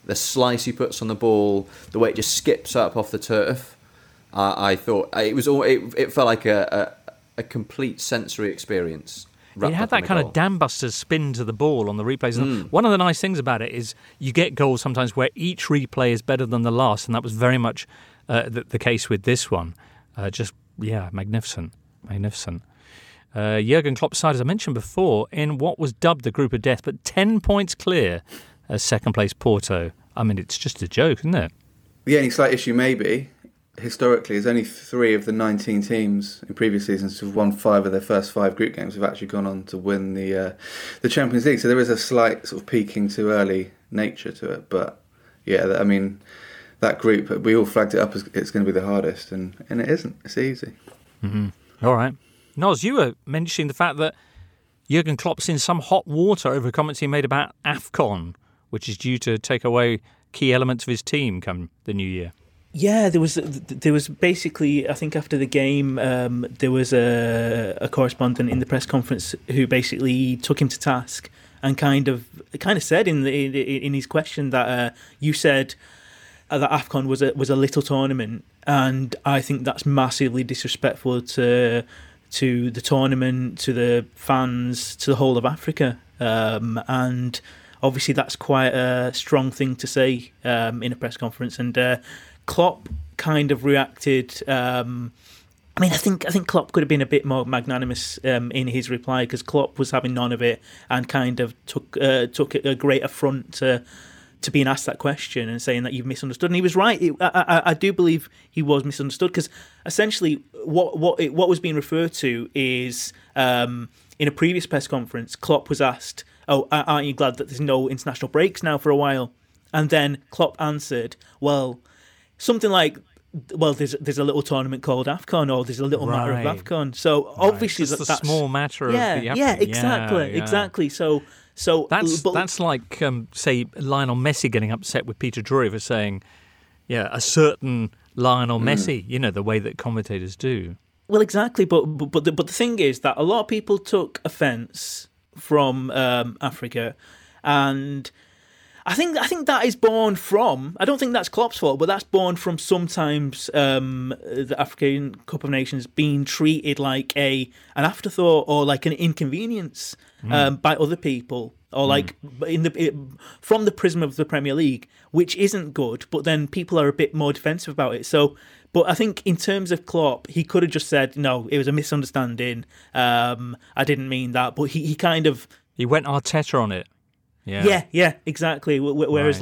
the slice he puts on the ball, the way it just skips up off the turf. I thought it felt like a complete sensory experience. It had that kind of dam buster spin to the ball on the replays. And one of the nice things about it is you get goals sometimes where each replay is better than the last, and that was very much the case with this one. Magnificent. Jurgen Klopp's side, as I mentioned before, in what was dubbed the group of death, but 10 points clear as second place Porto. I mean, it's just a joke, isn't it? The only slight issue maybe, historically, is only 3 of the 19 teams in previous seasons who've won 5 of their first 5 group games have actually gone on to win the Champions League. So there is a slight sort of peaking too early nature to it. But yeah, I mean, that group, we all flagged it up as it's going to be the hardest, and it isn't. It's easy. Mm-hmm. All right. Noz, you were mentioning the fact that Jurgen Klopp's in some hot water over comments he made about AFCON, which is due to take away key elements of his team come the new year. Yeah, there was basically, I think after the game, there was a correspondent in the press conference who basically took him to task and kind of said in his question that you said that AFCON was a little tournament, and I think that's massively disrespectful to the tournament, to the fans, to the whole of Africa, and obviously that's quite a strong thing to say in a press conference. And Klopp kind of reacted. I think Klopp could have been a bit more magnanimous in his reply, because Klopp was having none of it and kind of took a great affront to being asked that question and saying that you've misunderstood. And he was right. I do believe he was misunderstood, because essentially what was being referred to is in a previous press conference, Klopp was asked, "Oh, aren't you glad that there's no international breaks now for a while?" And then Klopp answered, "Well, something like, well, there's a little tournament called AFCON, or there's a little matter of AFCON." So obviously that's a small matter of the AFCON. Yeah, exactly. So that's like say Lionel Messi getting upset with Peter Drury for saying, a certain Lionel Messi, the way that commentators do. Well, exactly. But the thing is that a lot of people took offence from Africa, and I think that is born from, I don't think that's Klopp's fault, but that's born from sometimes the African Cup of Nations being treated like an afterthought or like an inconvenience by other people, or like from the prism of the Premier League, which isn't good, but then people are a bit more defensive about it. So, but I think in terms of Klopp, he could have just said, "No, it was a misunderstanding. I didn't mean that." But he kind of... He went Arteta on it. Yeah, exactly. Whereas,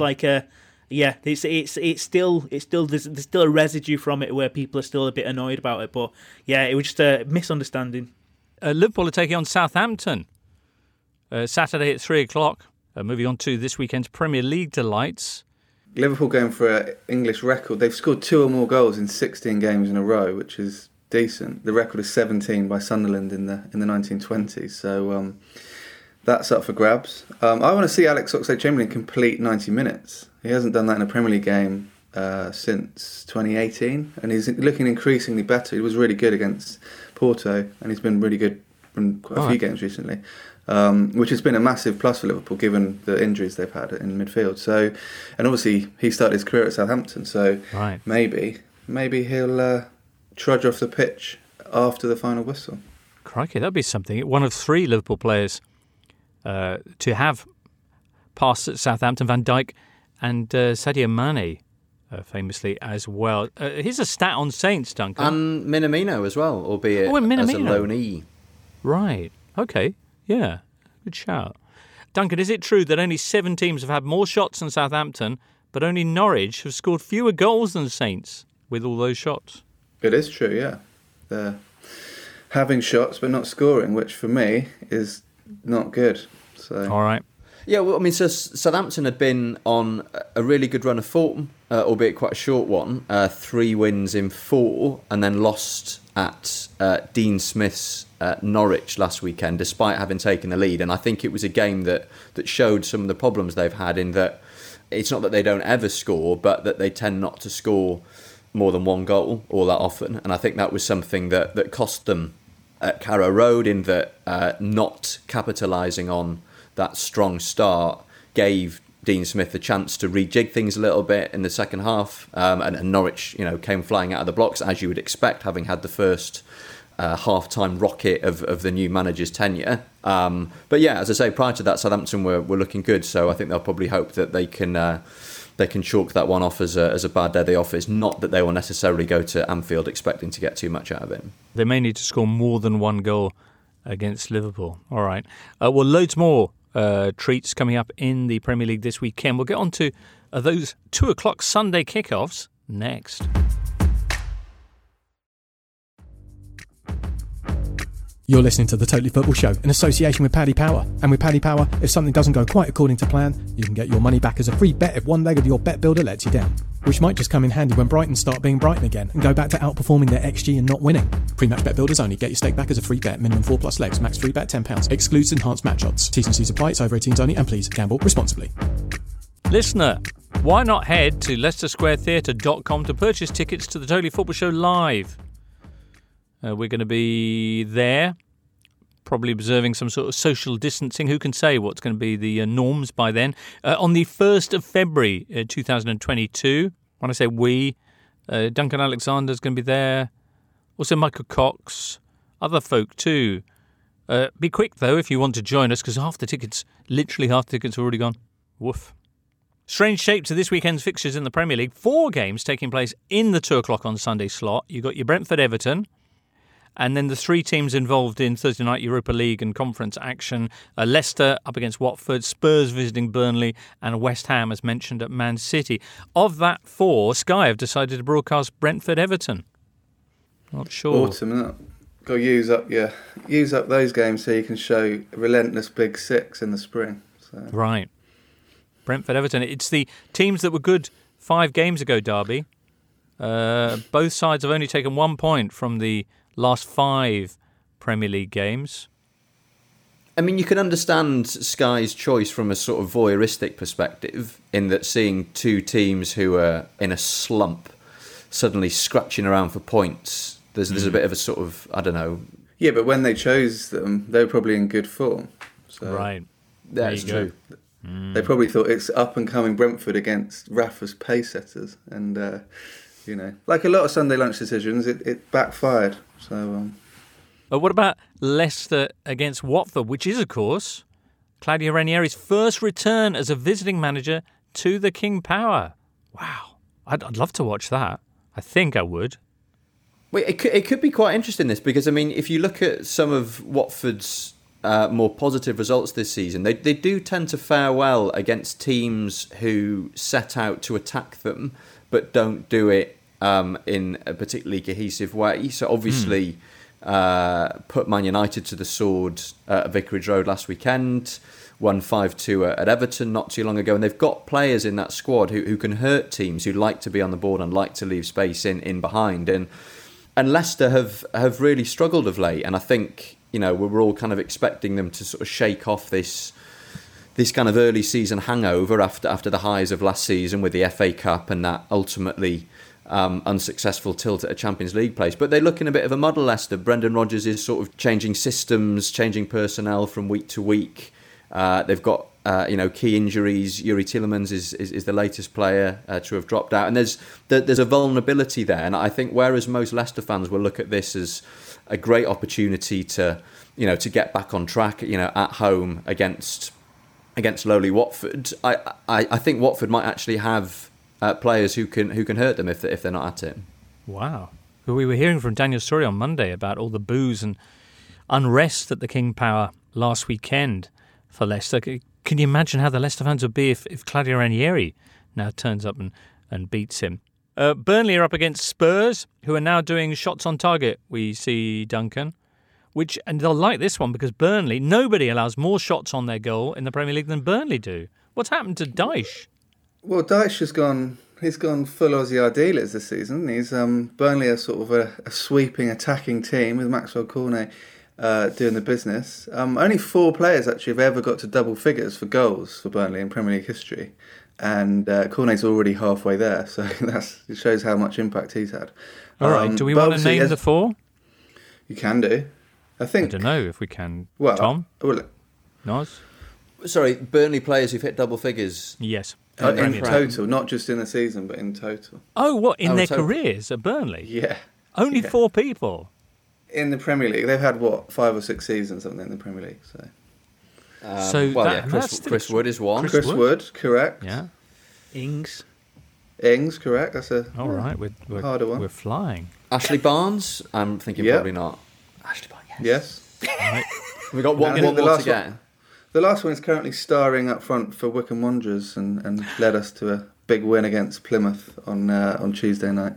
it's still there's still a residue from it where people are still a bit annoyed about it. But yeah, it was just a misunderstanding. Liverpool are taking on Southampton Saturday at 3:00. Moving on to this weekend's Premier League delights. Liverpool going for an English record. They've scored 2 or more goals in 16 games in a row, which is decent. The record is 17 by Sunderland in the 1920s. So. That's up for grabs. I want to see Alex Oxlade-Chamberlain complete 90 minutes. He hasn't done that in a Premier League game since 2018, and he's looking increasingly better. He was really good against Porto, and he's been really good in quite a few games recently, which has been a massive plus for Liverpool given the injuries they've had in midfield. So, and obviously he started his career at Southampton, so maybe he'll trudge off the pitch after the final whistle. Crikey, that'd be something. One of 3 Liverpool players to have passed at Southampton, Van Dijk and Sadio Mane, famously as well. Here's a stat on Saints, Duncan. And Minamino as well, albeit as a loanee. Right, okay, yeah, good shout. Duncan, is it true that only 7 teams have had more shots than Southampton, but only Norwich have scored fewer goals than Saints with all those shots? It is true, yeah. They're having shots but not scoring, which for me is not good. So. All right. Yeah, well, I mean, so Southampton had been on a really good run of form, albeit quite a short one. 3 wins in 4, and then lost at Dean Smith's Norwich last weekend, despite having taken the lead. And I think it was a game that showed some of the problems they've had, in that it's not that they don't ever score, but that they tend not to score more than 1 goal all that often. And I think that was something that cost them at Carrow Road, in that not capitalising on that strong start gave Dean Smith the chance to rejig things a little bit in the second half, and Norwich, came flying out of the blocks as you would expect, having had the first half-time rocket of the new manager's tenure. But yeah, as I say, prior to that, Southampton were looking good, so I think they'll probably hope that they can chalk that one off as a bad day at the office. Not that they will necessarily go to Anfield expecting to get too much out of it. They may need to score more than one goal against Liverpool. All right. Well, loads more treats coming up in the Premier League this weekend. We'll get on to those 2 o'clock Sunday kickoffs next. You're listening to The Totally Football Show in association with Paddy Power. And with Paddy Power, if something doesn't go quite according to plan, you can get your money back as a free bet if one leg of your bet builder lets you down. Which might just come in handy when Brighton start being Brighton again and go back to outperforming their XG and not winning. Pre-match bet builders only. Get your stake back as a free bet. Minimum 4+ legs. Max free bet £10. Excludes enhanced match odds. T's and C's apply. It's over 18s only. And please gamble responsibly. Listener, why not head to LeicesterSquareTheatre.com to purchase tickets to the Totally Football Show live? We're going to be there, probably observing some sort of social distancing. Who can say what's going to be the norms by then? On the 1st of February 2022, when I say we, Duncan Alexander's going to be there, also Michael Cox, other folk too. Be quick, though, if you want to join us, because literally half the tickets are already gone. Woof. Strange shape to this weekend's fixtures in the Premier League. 4 games taking place in the 2 o'clock on Sunday slot. You've got your Brentford-Everton, and then the 3 teams involved in Thursday night Europa League and conference action. Leicester up against Watford, Spurs visiting Burnley, and West Ham, as mentioned, at Man City. Of that 4, Sky have decided to broadcast Brentford-Everton. Not sure. Autumn, isn't it? Got to use up those games so you can show a relentless big 6 in the spring. So. Right. Brentford-Everton. It's the teams that were good 5 games ago, Derby. Both sides have only taken 1 point from the last 5 Premier League games. I mean, you can understand Sky's choice from a sort of voyeuristic perspective, in that seeing 2 teams who are in a slump suddenly scratching around for points, there's a bit of a sort of, I don't know. Yeah, but when they chose them, they were probably in good form. So right. That's true. They probably thought it's up-and-coming Brentford against Rafa's pace setters. And, like a lot of Sunday lunch decisions, it backfired. So, But what about Leicester against Watford, which is, of course, Claudio Ranieri's first return as a visiting manager to the King Power? Wow. I'd love to watch that. I think I would. Well, it could be quite interesting, this, because, I mean, if you look at some of Watford's more positive results this season, they do tend to fare well against teams who set out to attack them but don't do it in a particularly cohesive way. So obviously put Man United to the sword at Vicarage Road last weekend, won 5-2 at Everton not too long ago, and they've got players in that squad who can hurt teams, who like to be on the board and like to leave space in behind. And Leicester have really struggled of late, and I think, we're all kind of expecting them to sort of shake off this kind of early season hangover after the highs of last season with the FA Cup and that ultimately unsuccessful tilt at a Champions League place. But they look in a bit of a muddle, Leicester. Brendan Rodgers is sort of changing systems, changing personnel from week to week. They've got key injuries. Yuri Tielemans is the latest player to have dropped out, and there's a vulnerability there. And I think whereas most Leicester fans will look at this as a great opportunity to get back on track, at home against lowly Watford, I think Watford might actually have players who can hurt them if they're not at it. Wow. We were hearing from Daniel Story on Monday about all the boos and unrest at the King Power last weekend for Leicester. Can you imagine how the Leicester fans would be if Claudio Ranieri now turns up and beats him? Burnley are up against Spurs, who are now doing shots on target, we see, Duncan. And they'll like this one because Burnley, nobody allows more shots on their goal in the Premier League than Burnley do. What's happened to Dyche? Well, Dyche has gone full Aussie Ardiles this season. He's Burnley are sort of a sweeping, attacking team with Maxwell Cornet doing the business. Only 4 players actually have ever got to double figures for goals for Burnley in Premier League history. And Cornet's already halfway there, so it shows how much impact he's had. All right, do we want to name the 4? You can do. I don't know if we can. Well, Tom? Well, Noz? Sorry, Burnley players who've hit double figures. Yes. In total, not just in the season, but in total. Oh, what, in their careers at Burnley? Yeah. Only 4 people? In the Premier League. They've had, 5 or 6 seasons, something in the Premier League. Chris Wood is one. Chris Wood, correct. Yeah. Ings, correct. That's a all right. We're harder one. We're flying. Ashley Barnes? I'm thinking probably not. Ashley Barnes, yes. Right. We've got one more to get. The last one is currently starring up front for Wycombe Wanderers and led us to a big win against Plymouth on Tuesday night.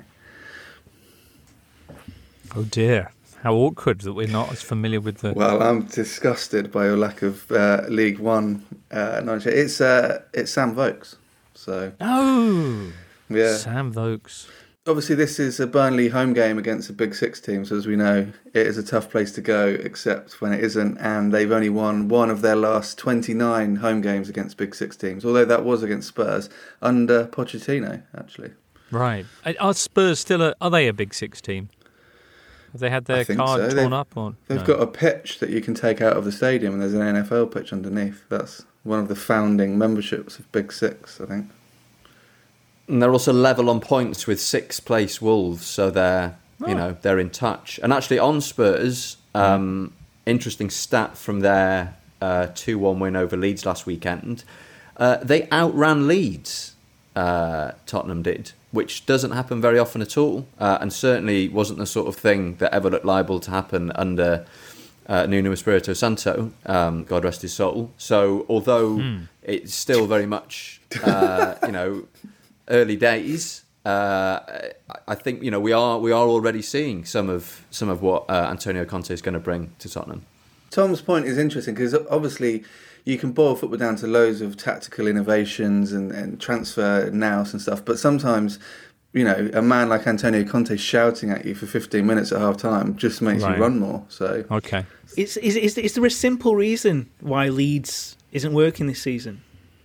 Oh dear. How awkward that we're not as familiar with the... Well, I'm disgusted by your lack of League One knowledge. It's Sam Vokes. So. Oh! Yeah. Sam Vokes. Obviously, this is a Burnley home game against a Big Six team, so as we know, it is a tough place to go, except when it isn't, and they've only won one of their last 29 home games against Big Six teams, although that was against Spurs, under Pochettino, actually. Right. Are Spurs still are they a Big Six team? Have they had their card torn up? Or they've got a pitch that you can take out of the stadium, and there's an NFL pitch underneath. That's one of the founding memberships of Big Six, I think. And they're also level on points with 6th place Wolves, so they're they're in touch. And actually, on Spurs, interesting stat from their 2-1 win over Leeds last weekend. They outran Leeds. Tottenham did, which doesn't happen very often at all, and certainly wasn't the sort of thing that ever looked liable to happen under Nuno Espirito Santo, God rest his soul. So, although it's still very much, early days, I think we are already seeing some of what Antonio Conte is going to bring to Tottenham. Tom's point is interesting because obviously you can boil football down to loads of tactical innovations and transfer nous and stuff, but sometimes a man like Antonio Conte shouting at you for 15 minutes at half time just makes you run more. So okay, is there a simple reason why Leeds isn't working this season?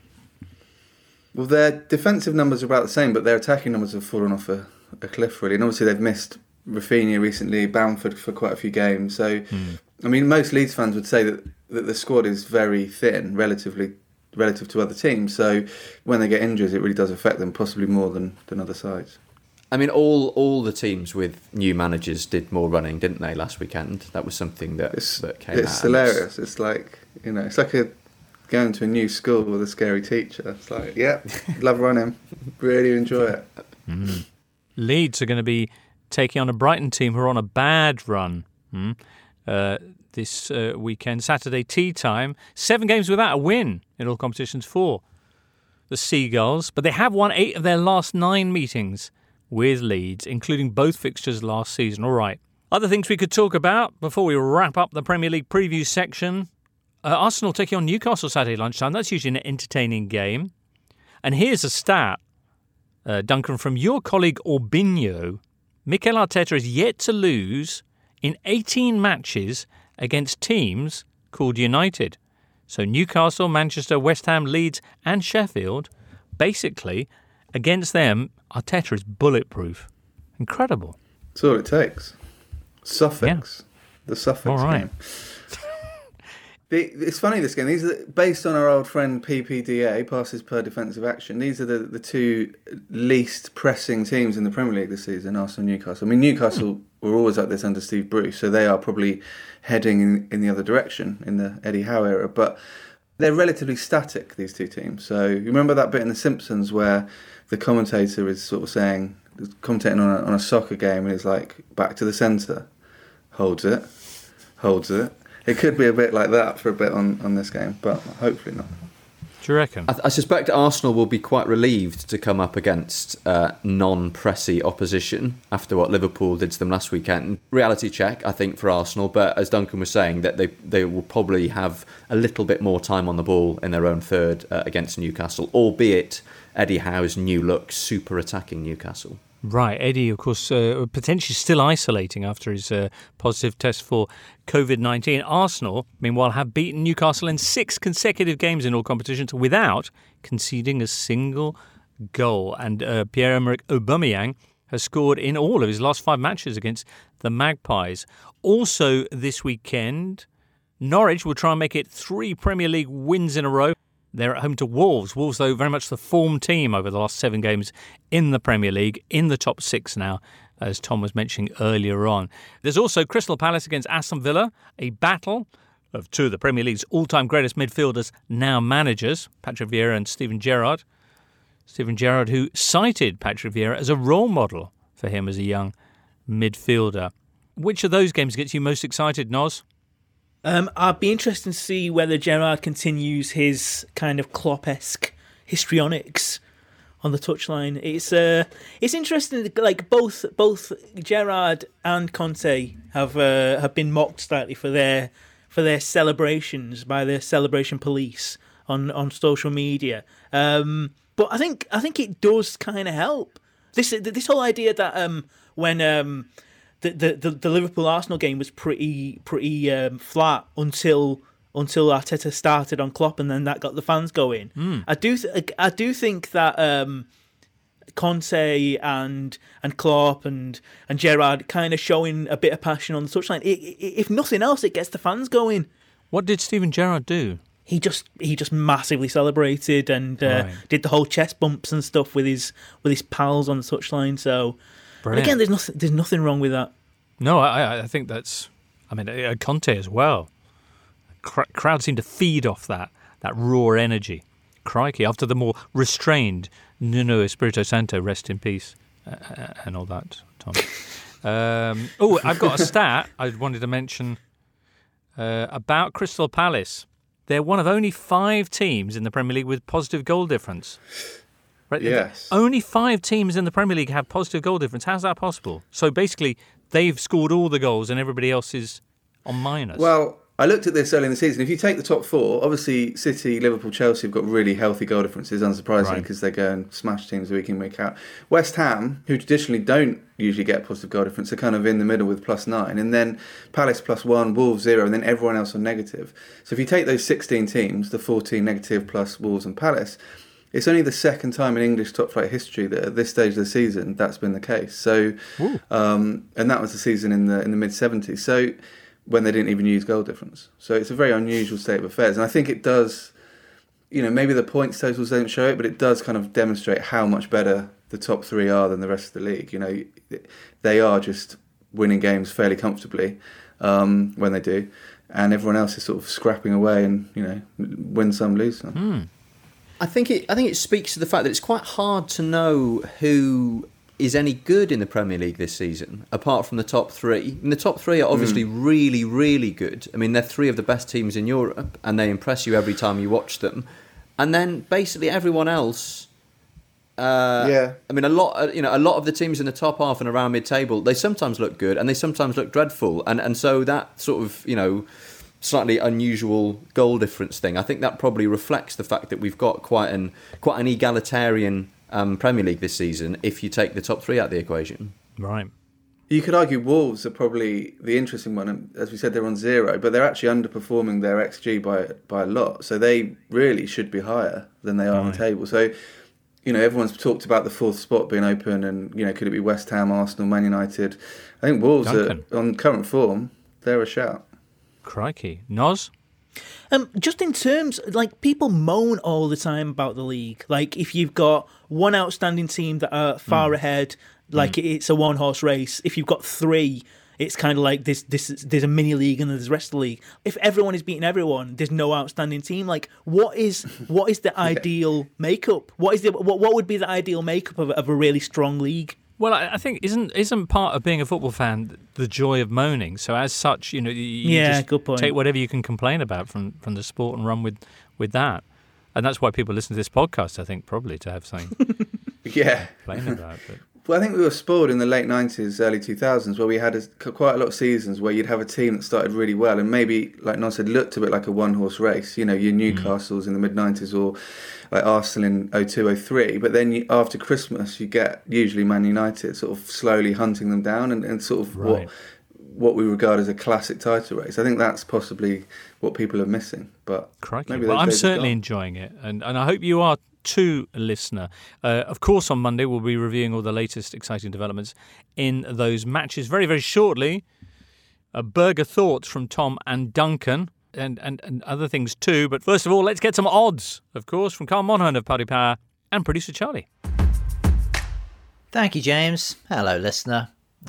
Well, their defensive numbers are about the same, but their attacking numbers have fallen off a cliff, really. And obviously they've missed Rafinha recently, Bamford for quite a few games. So, I mean, most Leeds fans would say that the squad is very thin relative to other teams. So when they get injuries, it really does affect them, possibly more than other sides. I mean, all the teams with new managers did more running, didn't they, last weekend? That was something that came out. It's hilarious. It's like, it's like going to a new school with a scary teacher. It's like, love running. Really enjoy it. Leeds are going to be taking on a Brighton team who are on a bad run this weekend. Saturday tea time. 7 games without a win in all competitions for the Seagulls. But they have won 8 of their last 9 meetings with Leeds, including both fixtures last season. All right. Other things we could talk about before we wrap up the Premier League preview section. Arsenal taking on Newcastle Saturday lunchtime. That's usually an entertaining game. And here's a stat, Duncan, from your colleague Orbinho. Mikel Arteta is yet to lose in 18 matches against teams called United. So Newcastle, Manchester, West Ham, Leeds and Sheffield, basically, against them, Arteta is bulletproof. Incredible. That's all it takes. Suffix. Yeah. The suffix all right. game. It's funny, this game. These are based on our old friend PPDA, passes per defensive action. These are the 2 least pressing teams in the Premier League this season, Arsenal and Newcastle. I mean, Newcastle were always like this under Steve Bruce, so they are probably heading in the other direction in the Eddie Howe era. But they're relatively static, these 2 teams. So you remember that bit in The Simpsons where the commentator is sort of commentating on a soccer game, and he's like, back to the centre, holds it. It could be a bit like that for a bit on this game, but hopefully not. Do you reckon? I suspect Arsenal will be quite relieved to come up against non-pressy opposition after what Liverpool did to them last weekend. Reality check, I think, for Arsenal, but as Duncan was saying, that they will probably have a little bit more time on the ball in their own third against Newcastle, albeit Eddie Howe's new look super attacking Newcastle. Right, Eddie, of course, potentially still isolating after his positive test for COVID-19. Arsenal, meanwhile, have beaten Newcastle in 6 consecutive games in all competitions without conceding a single goal. And Pierre-Emerick Aubameyang has scored in all of his last 5 matches against the Magpies. Also this weekend, Norwich will try and make it 3 Premier League wins in a row. They're at home to Wolves. Wolves, though, very much the form team over the last 7 games in the Premier League, in the top 6 now, as Tom was mentioning earlier on. There's also Crystal Palace against Aston Villa, a battle of 2 of the Premier League's all-time greatest midfielders, now managers, Patrick Vieira and Steven Gerrard. Steven Gerrard, who cited Patrick Vieira as a role model for him as a young midfielder. Which of those games gets you most excited, Noz? I'd be interested to see whether Gerrard continues his kind of Klopp-esque histrionics on the touchline. It's interesting. Like both Gerrard and Conte have been mocked slightly for their celebrations by the celebration police on social media. But I think it does kind of help. This whole idea that when the Liverpool Arsenal game was pretty flat until Arteta started on Klopp, and then that got the fans going. I do think that Conte and Klopp and Gerrard kind of showing a bit of passion on the touchline. If nothing else, it gets the fans going. What did Steven Gerrard do? He just massively celebrated and did the whole chest bumps and stuff with his pals on the touchline. So. Brilliant. Again, there's nothing wrong with that. No, I think that's... I mean, Conte as well. Crowd seem to feed off that raw energy. Crikey, after the more restrained Nuno Espirito Santo, rest in peace, and all that, Tom. I've got a stat I wanted to mention about Crystal Palace. They're one of only 5 teams in the Premier League with positive goal difference. Right? Yes. Only 5 teams in the Premier League have positive goal difference. How's that possible? So basically, they've scored all the goals and everybody else is on minus. Well, I looked at this early in the season. If you take the top 4, obviously City, Liverpool, Chelsea have got really healthy goal differences, unsurprisingly, because they go and smash teams week in, week out. West Ham, who traditionally don't usually get positive goal difference, are kind of in the middle with +9. And then Palace +1, Wolves 0, and then everyone else on negative. So if you take those 16 teams, the 14 negative plus Wolves and Palace, it's only the second time in English top-flight history that at this stage of the season that's been the case. So, and that was the season in the mid-70s. So when they didn't even use goal difference. So it's a very unusual state of affairs. And I think it does, maybe the points totals don't show it, but it does kind of demonstrate how much better the top 3 are than the rest of the league. They are just winning games fairly comfortably when they do. And everyone else is sort of scrapping away and, win some, lose some. I think it speaks to the fact that it's quite hard to know who is any good in the Premier League this season, apart from the top 3. And the top 3 are obviously really, really good. I mean, they're 3 of the best teams in Europe, and they impress you every time you watch them. And then basically everyone else. I mean, a lot of the teams in the top half and around mid-table, they sometimes look good and they sometimes look dreadful, and so that sort of slightly unusual goal difference thing, I think that probably reflects the fact that we've got quite an egalitarian Premier League this season if you take the top 3 out of the equation. Right. You could argue Wolves are probably the interesting one, and as we said, they're on 0, but they're actually underperforming their XG by a lot, so they really should be higher than they are on the table. So, everyone's talked about the 4th spot being open, and could it be West Ham, Arsenal, Man United? I think Wolves are on current form. They're a shout. Crikey. Noz? Just in terms, people moan all the time about the league. Like, if you've got one outstanding team that are far ahead, it's a one-horse race. If you've got 3, it's kind of like there's a mini league and there's the rest of the league. If everyone is beating everyone, there's no outstanding team. Like, what is the ideal makeup? What would be the ideal makeup of a really strong league? Well, I think isn't part of being a football fan the joy of moaning? So as such, you just good point. Take whatever you can complain about from the sport and run with that. And that's why people listen to this podcast, I think, probably to have something to complain about. But. Well, I think we were spoiled in the late 90s, early 2000s, where we had quite a lot of seasons where you'd have a team that started really well and maybe, like Nos said, looked a bit like a one-horse race. Your Newcastles in the mid-90s or like Arsenal in 02-03. But then after Christmas, you get usually Man United sort of slowly hunting them down and sort of what we regard as a classic title race. I think that's possibly what people are missing. But maybe I'm certainly enjoying it. And I hope you are too, listener. Of course, on Monday, we'll be reviewing all the latest exciting developments in those matches. Very, very shortly, Burger Thoughts from Tom and Duncan. and other things too. But first of all, let's get some odds, of course, from Carl Monaghan of Paddy Power and producer Charlie. Thank you, James. Hello, listener.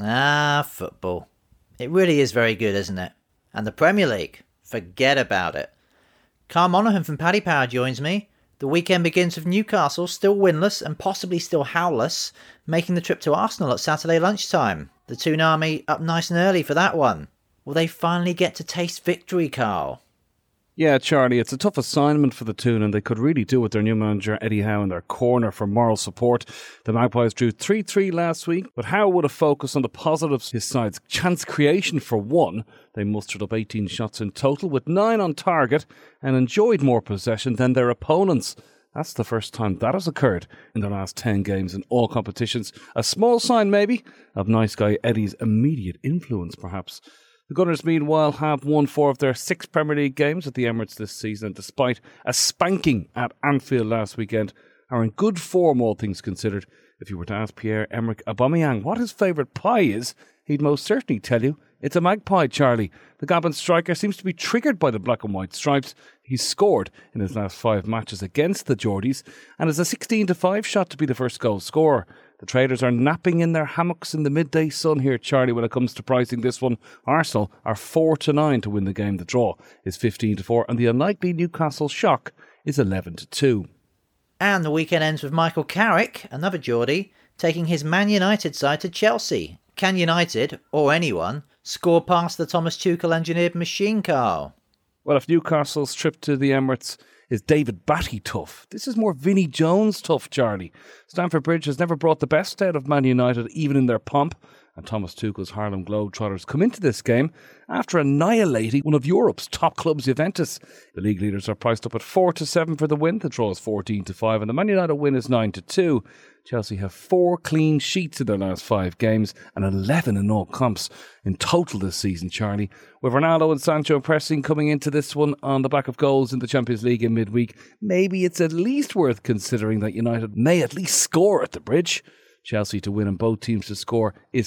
Football. It really is very good, isn't it? And the Premier League. Forget about it. Carl Monaghan from Paddy Power joins me. The weekend begins with Newcastle still winless and possibly still howless, making the trip to Arsenal at Saturday lunchtime. The Toon Army up nice and early for that one. Will they finally get to taste victory, Carl? Yeah, Charlie, it's a tough assignment for the Toon, and they could really do with their new manager Eddie Howe in their corner for moral support. The Magpies drew 3-3 last week, but Howe would have focused on the positives. His side's chance creation for one. They mustered up 18 shots in total, with 9 on target, and enjoyed more possession than their opponents. That's the first time that has occurred in the last 10 games in all competitions. A small sign, maybe, of nice guy Eddie's immediate influence, perhaps. The Gunners, meanwhile, have won 4 of their 6 Premier League games at the Emirates this season, and despite a spanking at Anfield last weekend, are in good form, all things considered. If you were to ask Pierre-Emerick Aubameyang what his favourite pie is, he'd most certainly tell you it's a magpie, Charlie. The Gabon striker seems to be triggered by the black and white stripes. He's scored in his last 5 matches against the Geordies, and is a 16-5 shot to be the first goal scorer. The traders are napping in their hammocks in the midday sun here, Charlie, when it comes to pricing this one. Arsenal are 4-9 to win the game. The draw is 15-4, and the unlikely Newcastle shock is 11-2. And the weekend ends with Michael Carrick, another Geordie, taking his Man United side to Chelsea. Can United, or anyone, score past the Thomas Tuchel engineered machine, Carl? Well, if Newcastle's trip to the Emirates is David Batty tough, this is more Vinnie Jones tough, Charlie. Stamford Bridge has never brought the best out of Man United, even in their pomp, and Thomas Tuchel's Harlem Globetrotters come into this game after annihilating one of Europe's top clubs, Juventus. The league leaders are priced up at 4-7 for the win. The draw is 14-5, and the Man United win is 9-2. Chelsea have 4 clean sheets in their last 5 games and 11 in all comps in total this season, Charlie. With Ronaldo and Sancho pressing coming into this one on the back of goals in the Champions League in midweek, maybe it's at least worth considering that United may at least score at the Bridge. Chelsea to win and both teams to score is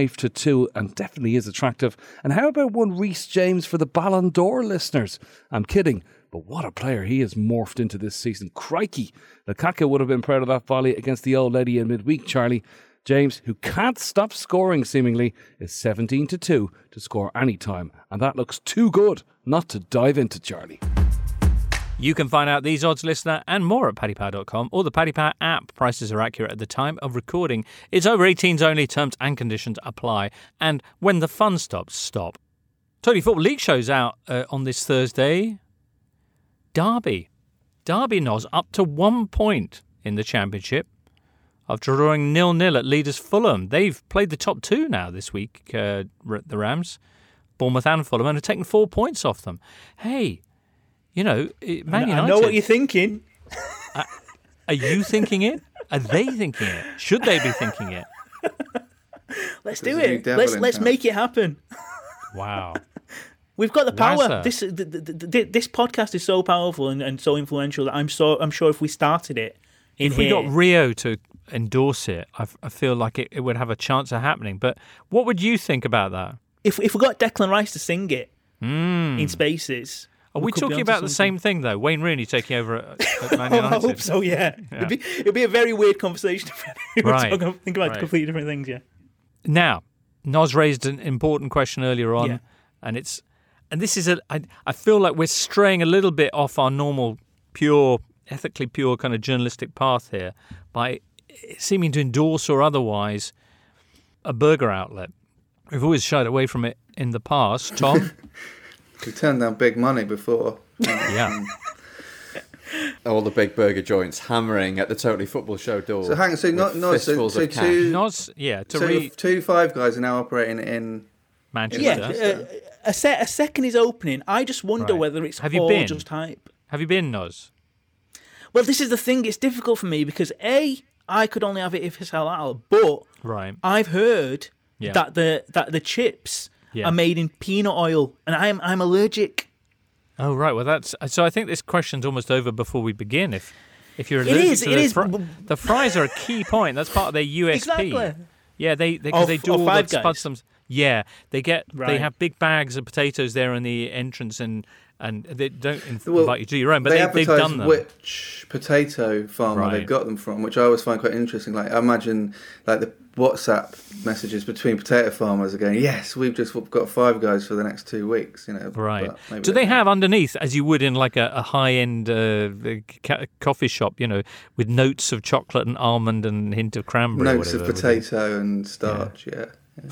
5-2 and definitely is attractive. And how about one Reece James for the Ballon d'Or, listeners? I'm kidding, but what a player he has morphed into this season. Crikey, Lukaku would have been proud of that volley against the old lady in midweek, Charlie. James, who can't stop scoring seemingly, is 17-2 to score any time, and that looks too good not to dive into, Charlie. You can find out these odds, listener, and more at paddypower.com or the Paddy Power app. Prices are accurate at the time of recording. It's over 18s only. Terms and conditions apply. And when the fun stops, stop. Totally Football League shows out on this Thursday. Derby Nos up to 1 point in the Championship after drawing 0-0 at leaders Fulham. They've played the top 2 now this week, the Rams, Bournemouth and Fulham, and have taken 4 points off them. Hey, you know, Man United... I know what you're thinking. Are you thinking it? Are they thinking it? Should they be thinking it? Let's do it. Let's make it happen. Wow. We've got the power. This podcast is so powerful and so influential that I'm sure if we started it if we got Rio to endorse it, I feel like it would have a chance of happening. But what would you think about that? If we got Declan Rice to sing it in Spaces... Are we talking about the same thing, though? Wayne Rooney taking over at Man United? I hope so, yeah. It'd be a very weird conversation if we were think about completely different things, yeah. Now, Nos raised an important question earlier on, and this is I feel like we're straying a little bit off our normal, ethically pure kind of journalistic path here by seeming to endorse or otherwise a burger outlet. We've always shied away from it in the past. Tom? We turned down big money before. Yeah. All the big burger joints hammering at the Totally Football Show door. So hang on, two Five Guys are now operating in Manchester. Yeah, a second is opening. I just wonder whether it's just hype. Have you been, Nos? Well, this is the thing. It's difficult for me because I could only have it if it's halal, but I've heard that the chips are made in peanut oil, and I'm allergic. Oh right, well so I think this question's almost over before we begin. If you're allergic to the fries are a key point. That's part of their USP. Exactly. Yeah, they do all the spud. Yeah, they have big bags of potatoes there in the entrance, and and they don't invite you to your own, but they've done them. Which potato farmer they've got them from, which I always find quite interesting. Like, I imagine like the WhatsApp messages between potato farmers are going, yes, we've just got 5 guys for the next 2 weeks, Right. Do they have underneath, as you would in like a high-end coffee shop, with notes of chocolate and almond and hint of cranberry? Notes of potato and starch, yeah.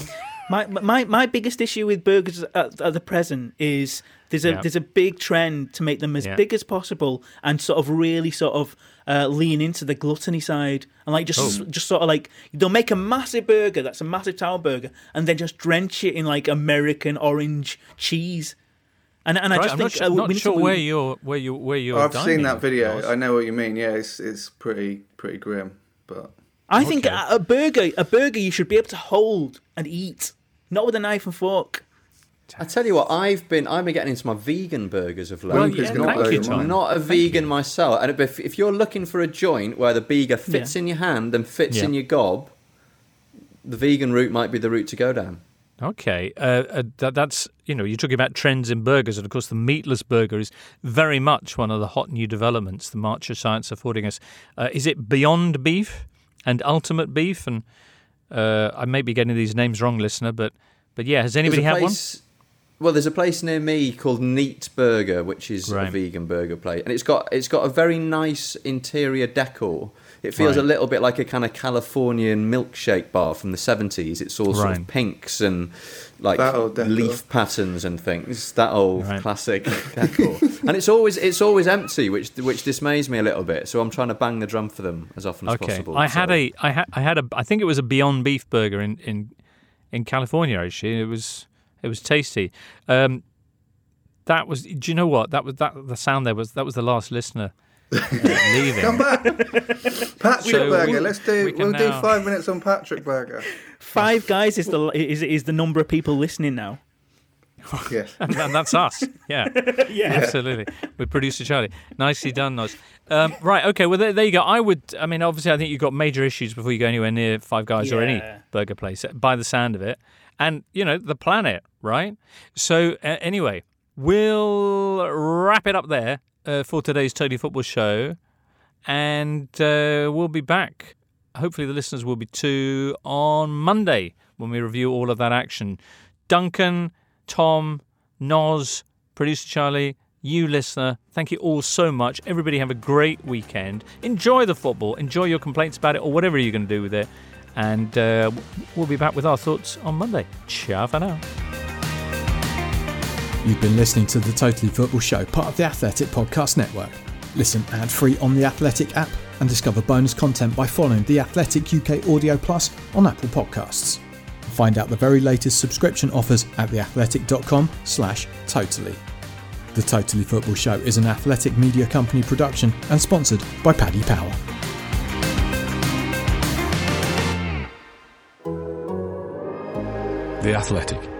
My biggest issue with burgers at the present is there's a big trend to make them as big as possible and sort of really lean into the gluttony side, and just sort of like they'll make a massive burger that's a massive tower burger and then just drench it in like American orange cheese. And I just think I'm not sure where you're. I've seen that video. I know what you mean. Yeah, it's pretty grim, but. I think a burger you should be able to hold and eat, not with a knife and fork. I tell you what, I've been getting into my vegan burgers of late. I'm not a vegan myself, and if you're looking for a joint where the burger fits in your hand and fits in your gob, the vegan route might be the route to go down. Okay, that's you're talking about trends in burgers, and of course the meatless burger is very much one of the hot new developments the march of science affording us. Is it Beyond Beef and Ultimate Beef? And I may be getting these names wrong, listener, but yeah, has anybody had one? Well, there's a place near me called Neat Burger, which is a vegan burger place, and it's got a very nice interior decor. It feels a little bit like a kind of Californian milkshake bar from the 70s. It's all sort of pinks and like leaf patterns and things. That old classic decor, and it's always empty, which dismays me a little bit. So I'm trying to bang the drum for them as often as possible. I had I think it was a Beyond Beef burger in California. Actually, it was tasty. That was. Do you know what? The sound there was the last listener. Leaving. Come back, Patrick Berger. We'll do 5 minutes on Patrick Berger. 5 guys is the number of people listening now. Yes, and that's us. Yeah, absolutely. With producer Charlie, nicely done, Noz. Right, okay. Well, there you go. Obviously, I think you've got major issues before you go anywhere near Five Guys or any burger place, by the sound of it, and the planet, right? So anyway, we'll wrap it up there. For today's Totally Football show, and we'll be back. Hopefully the listeners will be too on Monday when we review all of that action. Duncan, Tom, Noz, producer Charlie, you listener, thank you all so much. Everybody have a great weekend. Enjoy the football, enjoy your complaints about it or whatever you're going to do with it, and we'll be back with our thoughts on Monday. Ciao for now. You've been listening to the Totally Football Show, part of the Athletic Podcast Network. Listen ad-free on the Athletic app and discover bonus content by following the Athletic UK Audio Plus on Apple Podcasts. Find out the very latest subscription offers at theathletic.com/totally. The Totally Football Show is an Athletic Media Company production and sponsored by Paddy Power. The Athletic.